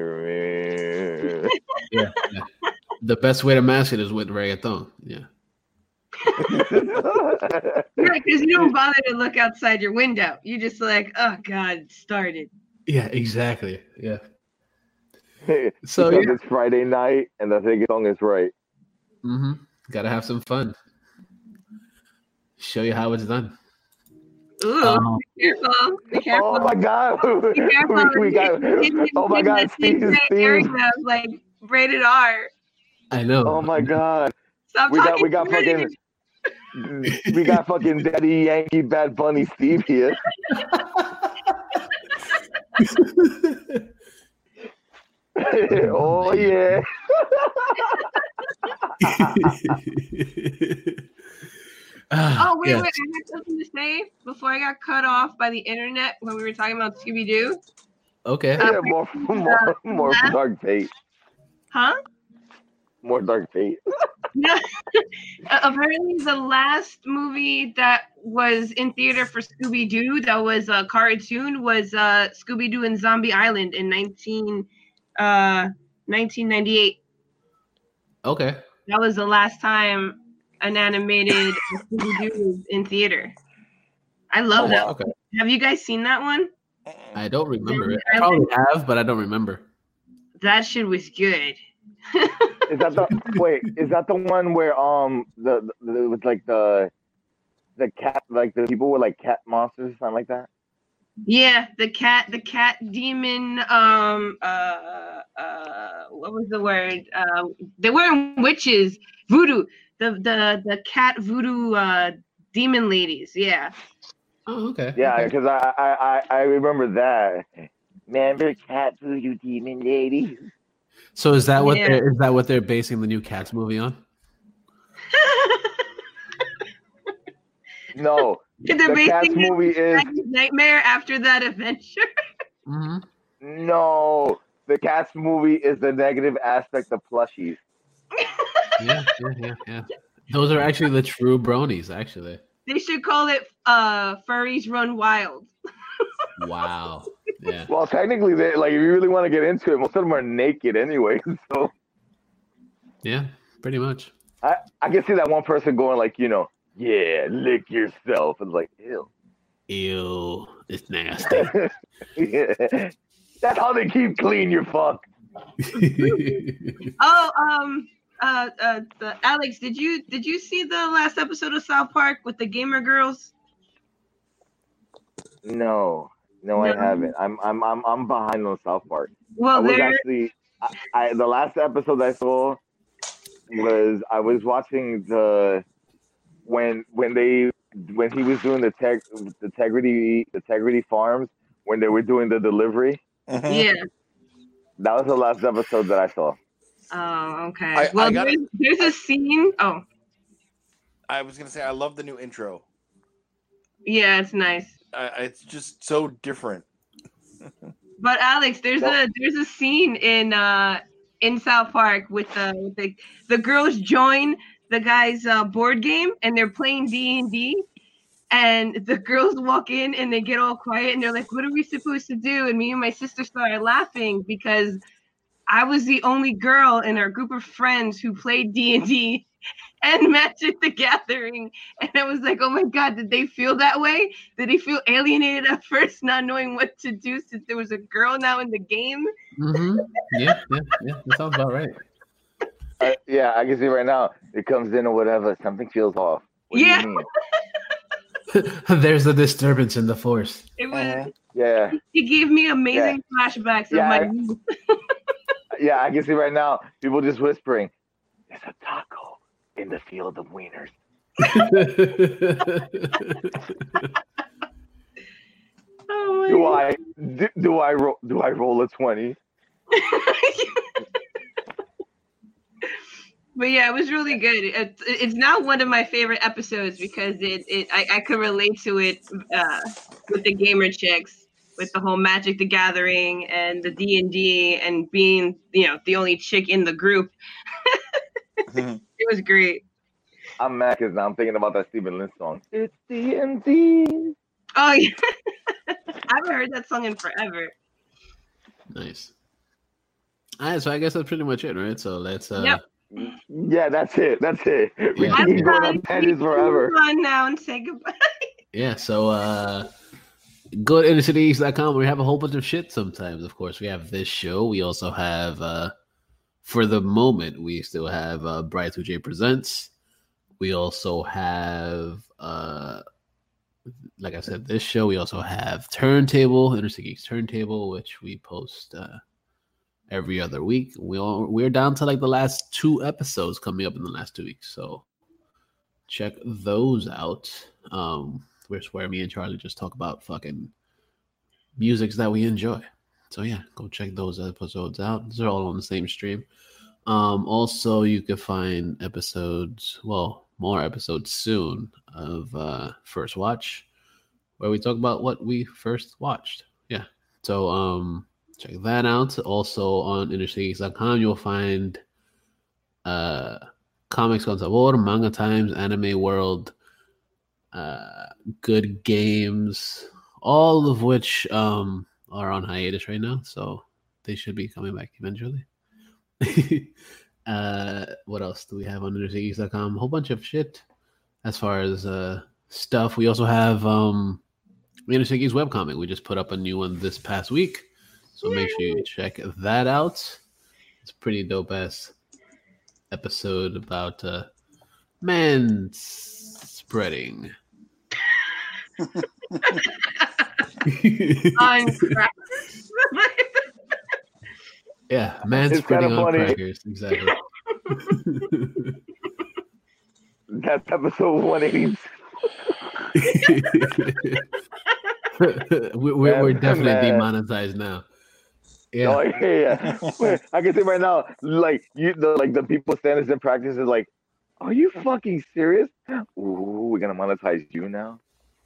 Yeah. The best way to mask it is with reggaeton. Yeah. Right, because you don't bother to look outside your window. You just like, oh God, it started. Yeah, exactly. Yeah. So it's Friday night and the thing song is right. Mm-hmm. Gotta have some fun. Show you how it's done. Ooh, be careful. Oh my God. Be careful. We got. Oh my God, Steve. Like rated R. I know. Oh my god. Stop We got talking. we got fucking we got fucking Daddy Yankee Bad Bunny Steve here. Oh yeah. Oh wait, Yeah. I had something to say before I got cut off by the internet when we were talking about Scooby Doo. Okay. Yeah, more Dark Fate. Huh? More Dark Fate. No. Apparently, the last movie that was in theater for Scooby Doo that was a cartoon was Scooby Doo and Zombie Island in 1998. Okay. That was the last time an animated Scooby Doo was in theater. I love that. Okay. Have you guys seen that one? I don't remember it. I probably have, but I don't remember. That shit was good. Is that the one where the with like the cat, like the people were like cat monsters or something like that? Yeah, the cat demon. What was the word? They weren't witches. Voodoo. The cat voodoo demon ladies. Yeah. Oh, okay. Yeah, Okay. because I remember that. Remember cat voodoo demon lady? So is that what Yeah. they're basing the new Cats movie on? No, They're the Cats basing it movie is Nightmare After That Adventure. Mm-hmm. no. The Cats movie is the negative aspect of plushies. Yeah. Those are actually the true bronies, actually. They should call it Furries Run Wild. Wow. Yeah. Well, technically, they like if you really want to get into it, most of them are naked anyway. So Yeah, pretty much. I can see that one person going like, yeah, lick yourself, and like, ew. Ew. It's nasty. Yeah. That's how they keep clean. You fuck. Oh, Alex, did you see the last episode of South Park with the gamer girls? No, I haven't. I'm behind on South Park. Well, I was they're actually, the last episode I saw was I was watching when he was doing the Integrity Farms when they were doing the delivery. yeah. That was the last episode that I saw. Oh, okay. Well, I there's a scene. Oh, I was gonna say I love the new intro. yeah, it's nice. It's just so different. But Alex, there's a scene in South Park with the girls join the guy's board game and they're playing D&D, and the girls walk in and they get all quiet and they're like, "What are we supposed to do?" And me and my sister started laughing because I was the only girl in our group of friends who played D&D and Magic the Gathering. And I was like, oh my God, did they feel that way? Did they feel alienated at first, not knowing what to do since there was a girl now in the game? Mm-hmm. Yeah. That sounds about right. Yeah, I can see right now. It comes in or whatever. Something feels off. What do you Yeah. mean? There's a disturbance in the force. It was. Yeah. It gave me amazing flashbacks of my youth. Yeah, I can see right now people just whispering, "There's a taco in the field of wieners." Oh my Do I roll a 20? But yeah, it was really good. It's now one of my favorite episodes because I could relate to it with the gamer chicks, with the whole Magic the Gathering and the D&D and being the only chick in the group. It was great. I'm mad because now I'm thinking about that Stephen Lynch song. It's D&D. Oh yeah, I haven't heard that song in forever. Nice. All right, so I guess that's pretty much it, right? So let's. Yep. Yeah, that's it. We Yeah. can keep going done. on tangents forever. Move on now and say goodbye. Yeah, so go to innercityeats.com. We have a whole bunch of shit sometimes, of course. We have this show. We also have, for the moment, we still have Bright 2J Presents. We also have, like I said, this show. We also have Turntable, Inner City Geeks Turntable, which we post every other week. We're down to like the last 2 episodes coming up in the last 2 weeks, so check those out. Where me and Charlie just talk about fucking musics that we enjoy. So yeah, go check those episodes out. They're all on the same stream. Also, you can find more episodes soon of First Watch, where we talk about what we first watched. Yeah. So check that out. Also on InnerCityGeeks.com, you'll find Comics con Sabor, Manga Times, Anime World, Good Games, all of which are on hiatus right now, so they should be coming back eventually. What else do we have on InnerCityGeeks.com? A whole bunch of shit as far as stuff. We also have InnerCityGeeks webcomic. We just put up a new one this past week, so make sure you check that out. It's a pretty dope ass episode about man spreading. On crackers? Yeah, man It's spreading kinda on funny. crackers. Exactly. That's episode 180. we're definitely Man. demonetized now. Yeah. Oh, yeah. Wait, I can say right now, like the people standing in practice is like, are you fucking serious? Ooh, we're gonna monetize you now.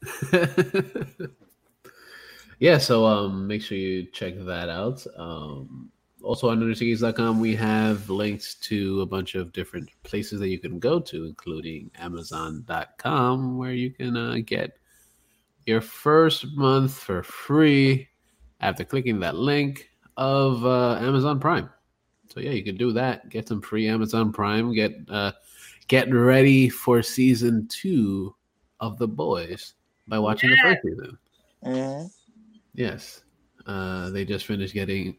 Yeah, so make sure you check that out. Also on InnerCityGeeks.com, we have links to a bunch of different places that you can go to, including Amazon.com, where you can get your first month for free after clicking that link of Amazon Prime. So yeah, you can do that. Get some free Amazon Prime. Get ready for season 2 of The Boys by watching the first season. Mm-hmm. Yes. They just finished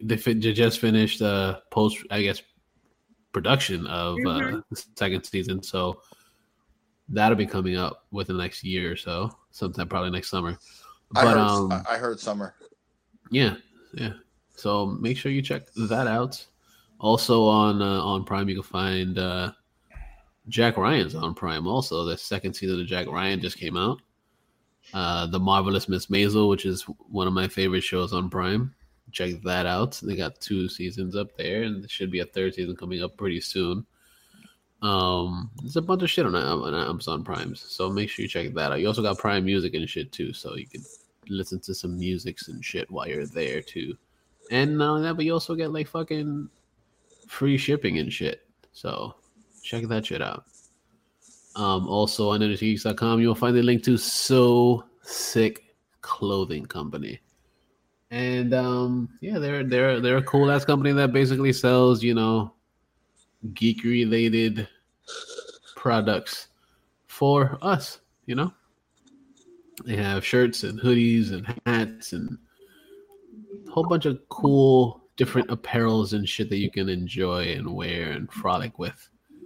post, I guess, production of the second season. So that'll be coming up within the next year or so, sometime probably next summer. But I heard summer. yeah. So make sure you check that out. Also on Prime, you can find Jack Ryan's on Prime. Also, the second season of Jack Ryan just came out. The Marvelous Miss Maisel, which is one of my favorite shows on Prime. Check that out. They got 2 seasons up there, and there should be a 3rd season coming up pretty soon. There's a bunch of shit on Amazon Prime, so make sure you check that out. You also got Prime Music and shit too, so you can listen to some musics and shit while you're there too. And not only that, but you also get like fucking free shipping and shit. So check that shit out. Also on InnerCityGeeks.com, you'll find the link to So Sick Clothing Company. And yeah, they're a cool ass company that basically sells, geek related products for us, They have shirts and hoodies and hats and a whole bunch of cool different apparels and shit that you can enjoy and wear and frolic with.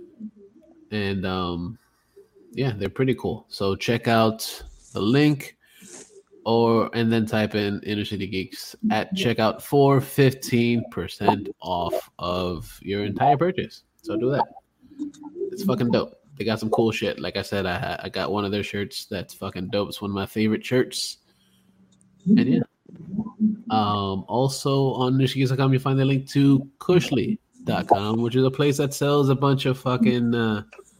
And yeah, they're pretty cool. So check out the link and then type in Inner City Geeks at checkout for 15% off of your entire purchase. So do that. It's fucking dope. They got some cool shit. Like I said, I got one of their shirts that's fucking dope. It's one of my favorite shirts. And yeah. Also on NishGeeks.com, you find the link to Cushly.com, which is a place that sells a bunch of fucking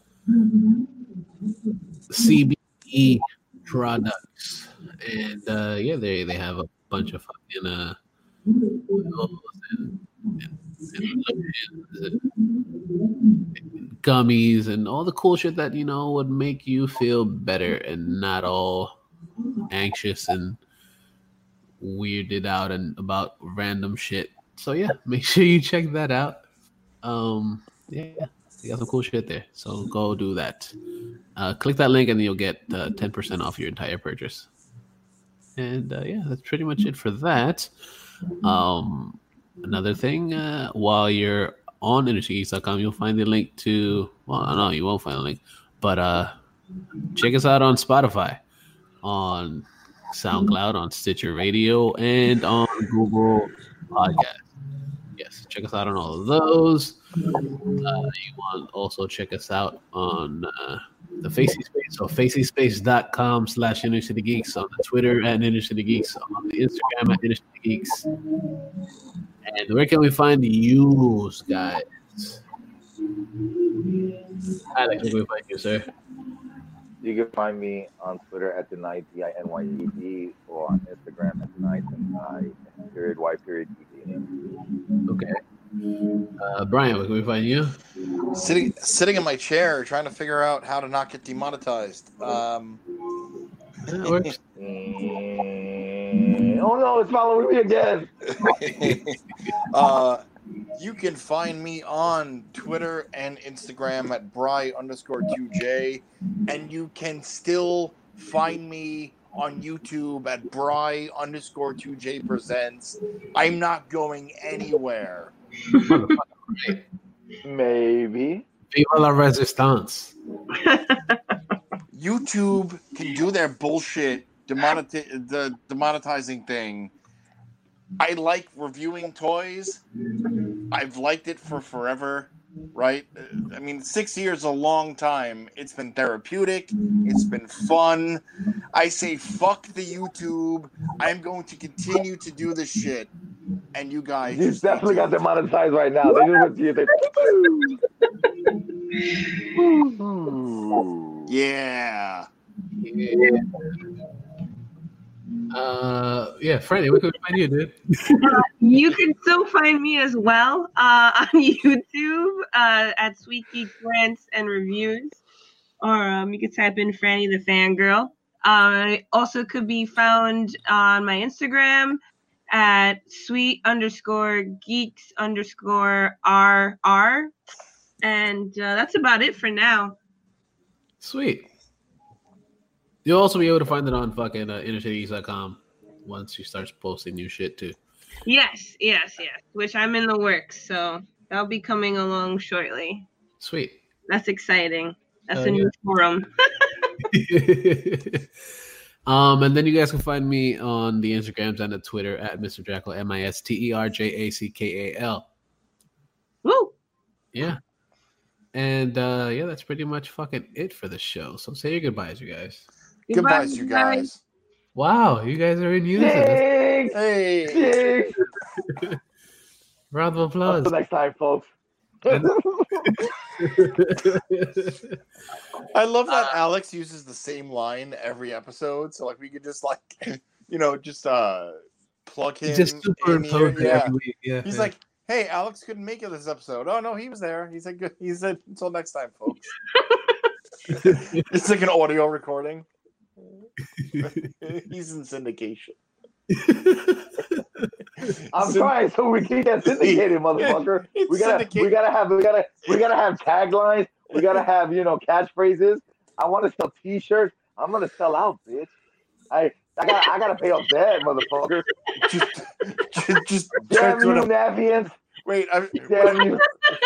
CBD products. And yeah, they have a bunch of fucking oils and lotions and gummies and all the cool shit that would make you feel better and not all anxious and weirded out and about random shit. So yeah, make sure you check that out. Yeah, they got some cool shit there. So go do that. Click that link and you'll get 10% off your entire purchase. And yeah, that's pretty much it for that. Another thing, while you're on InnerCityGeeks.com, you'll find the link to, well, no, you won't find a link, but check us out on Spotify, on SoundCloud, on Stitcher Radio, and on Google Podcast. Yes, check us out on all of those. You want also check us out on the Facey Space. So facyspace.com/Inner City Geeks, on the Twitter at Inner City Geeks, on the Instagram at Inner City Geeks. And where can we find you guys? Alex, where can we find you, sir? You can find me on Twitter at DeNight, or on Instagram at DeNight_Y_ED. Okay. Brian, where can we find you? Sitting in my chair trying to figure out how to not get demonetized. That works. Oh no, it's following me again. You can find me on Twitter and Instagram at Bry_2J, and you can still find me on YouTube at Bry_2J Presents. I'm not going anywhere. Maybe. Viva la Resistance. YouTube can do their bullshit demonetizing thing. I like reviewing toys. I've liked it for forever, right? I mean, 6 years is a long time. It's been therapeutic. It's been fun. I say fuck the YouTube. I'm going to continue to do this shit. And you guys... You definitely got demonetized right now. They just went to you. Yeah. Yeah, Freddie, where can we find you, dude? You can still find me as well on YouTube at Sweet Geek Rants and Reviews, or you can type in Franny the Fangirl. Also could be found on my Instagram at sweet_geeks_RR, and that's about it for now. Sweet. You'll also be able to find it on fucking InnerCityGeeks.com once you start posting new shit too. Yes. Which I'm in the works, so that'll be coming along shortly. Sweet. That's exciting. That's a new forum. And then you guys can find me on the Instagrams and the Twitter at Mr. Jackal, MISTERJACKAL. Woo! Yeah. And that's pretty much fucking it for the show. So say your goodbyes, you guys. Goodbyes, you guys. Wow, you guys are in unison. Hey. Round of applause. Until next time, folks. I love that Alex uses the same line every episode, so like we could just plug him. Just superimpose in here. every week. Yeah. He's like, hey, Alex couldn't make it this episode. Oh no, he was there. He said good. He said until next time, folks. It's like an audio recording. He's in syndication. I'm trying so we can get syndicated, motherfucker. We gotta have taglines. We gotta have catchphrases. I want to sell T-shirts. I'm gonna sell out, bitch. I gotta pay off that, motherfucker. just damn you, Navians. Wait, damn you.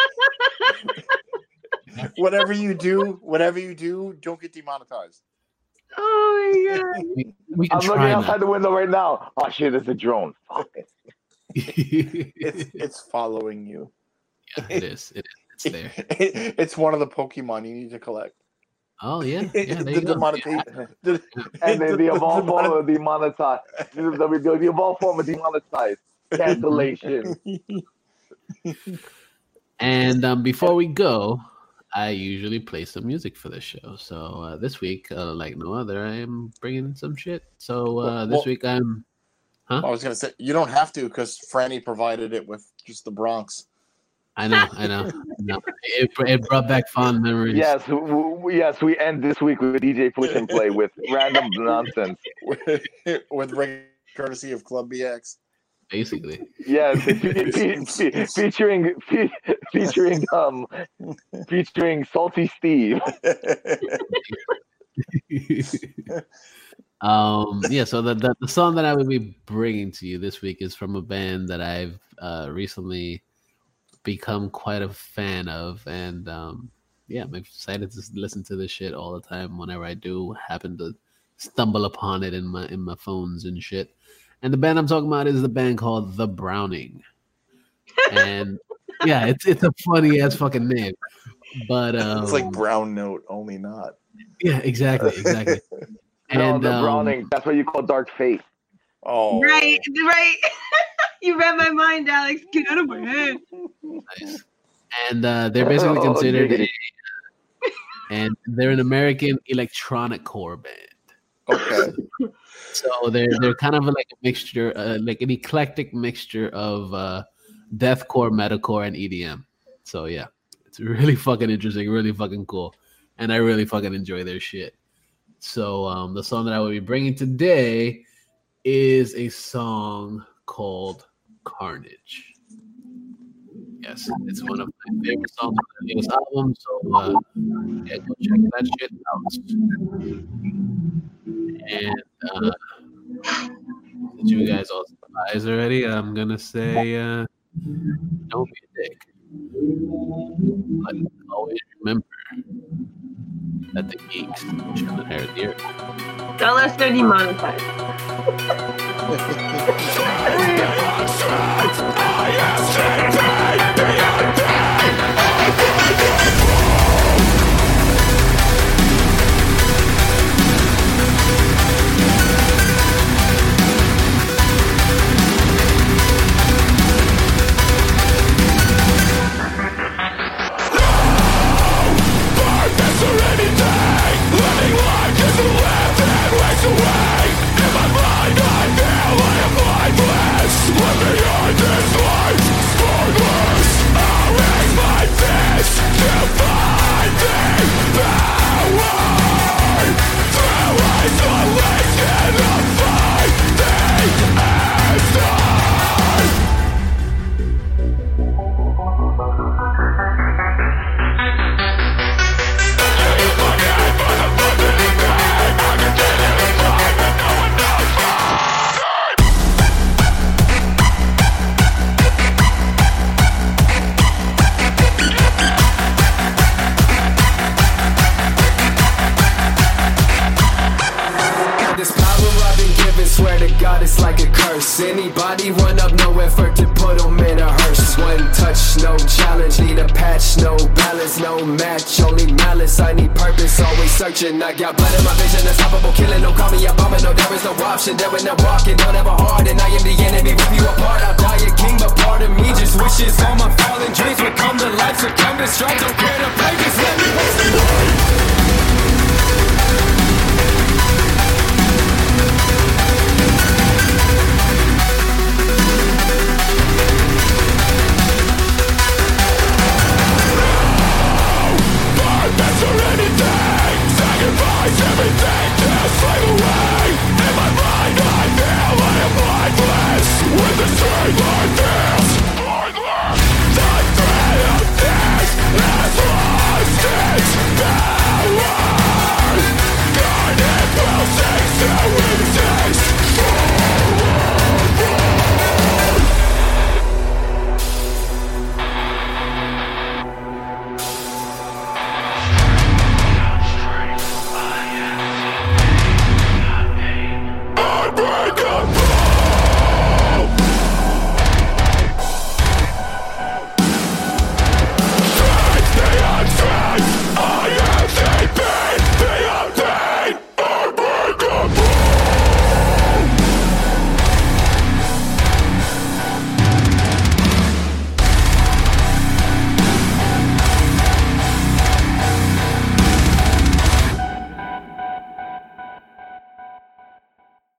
Whatever you do, don't get demonetized. Oh my god! We can I'm looking try outside that. the window right now. Oh shit, it's a drone. Fuck it. It's following you. Yeah, it is. It's there. It's one of the Pokemon you need to collect. Oh yeah. There you go. And then the evolved form of demonetized. The evolved form of demonetized. Cancellation. And before we go, I usually play some music for the show. So this week, like no other, I am bringing some shit. So this week I'm... Huh? I was going to say, you don't have to because Franny provided it with just the Bronx. I know. No, it brought back fond memories. Yes, we end this week with DJ Push and Play with random nonsense. with courtesy of Club BX. Basically. Yes, featuring Salty Steve. So the song that I will be bringing to you this week is from a band that I've recently become quite a fan of, and I'm excited to listen to this shit all the time whenever I do happen to stumble upon it in my phones and shit. And the band I'm talking about is the band called The Browning. And yeah, it's a funny ass fucking name. But it's like Brown Note, only not. Yeah, exactly. And the Browning, that's what you call Dark Fate. Oh, right. You read my mind, Alex. Get out of my head. Nice. And they're basically considered and they're an American electronic core band. Okay. So they're kind of like a mixture, like an eclectic mixture of deathcore, metalcore, and EDM. So yeah, it's really fucking interesting, really fucking cool, and I really fucking enjoy their shit. So the song that I will be bringing today is a song called Carnage. Yes, it's one of my favorite songs on their latest album. So yeah, go check that shit out. And since you guys all surprised already, I'm gonna say don't be a dick. But always remember that the geeks shall inherit the earth. Unless they're demonetized. Anybody run up, no effort to put them in a hearse. One touch, no challenge, need a patch, no balance, no match, only malice. I need purpose, always searching. I got blood in my vision, unstoppable killing. Don't call me a bomber, no, there is no option. There when I'm walking, don't ever hard, and I am the enemy, rip you apart. I'll die a king, but part of me just wishes all my fallen dreams would come to life, succumb to strife.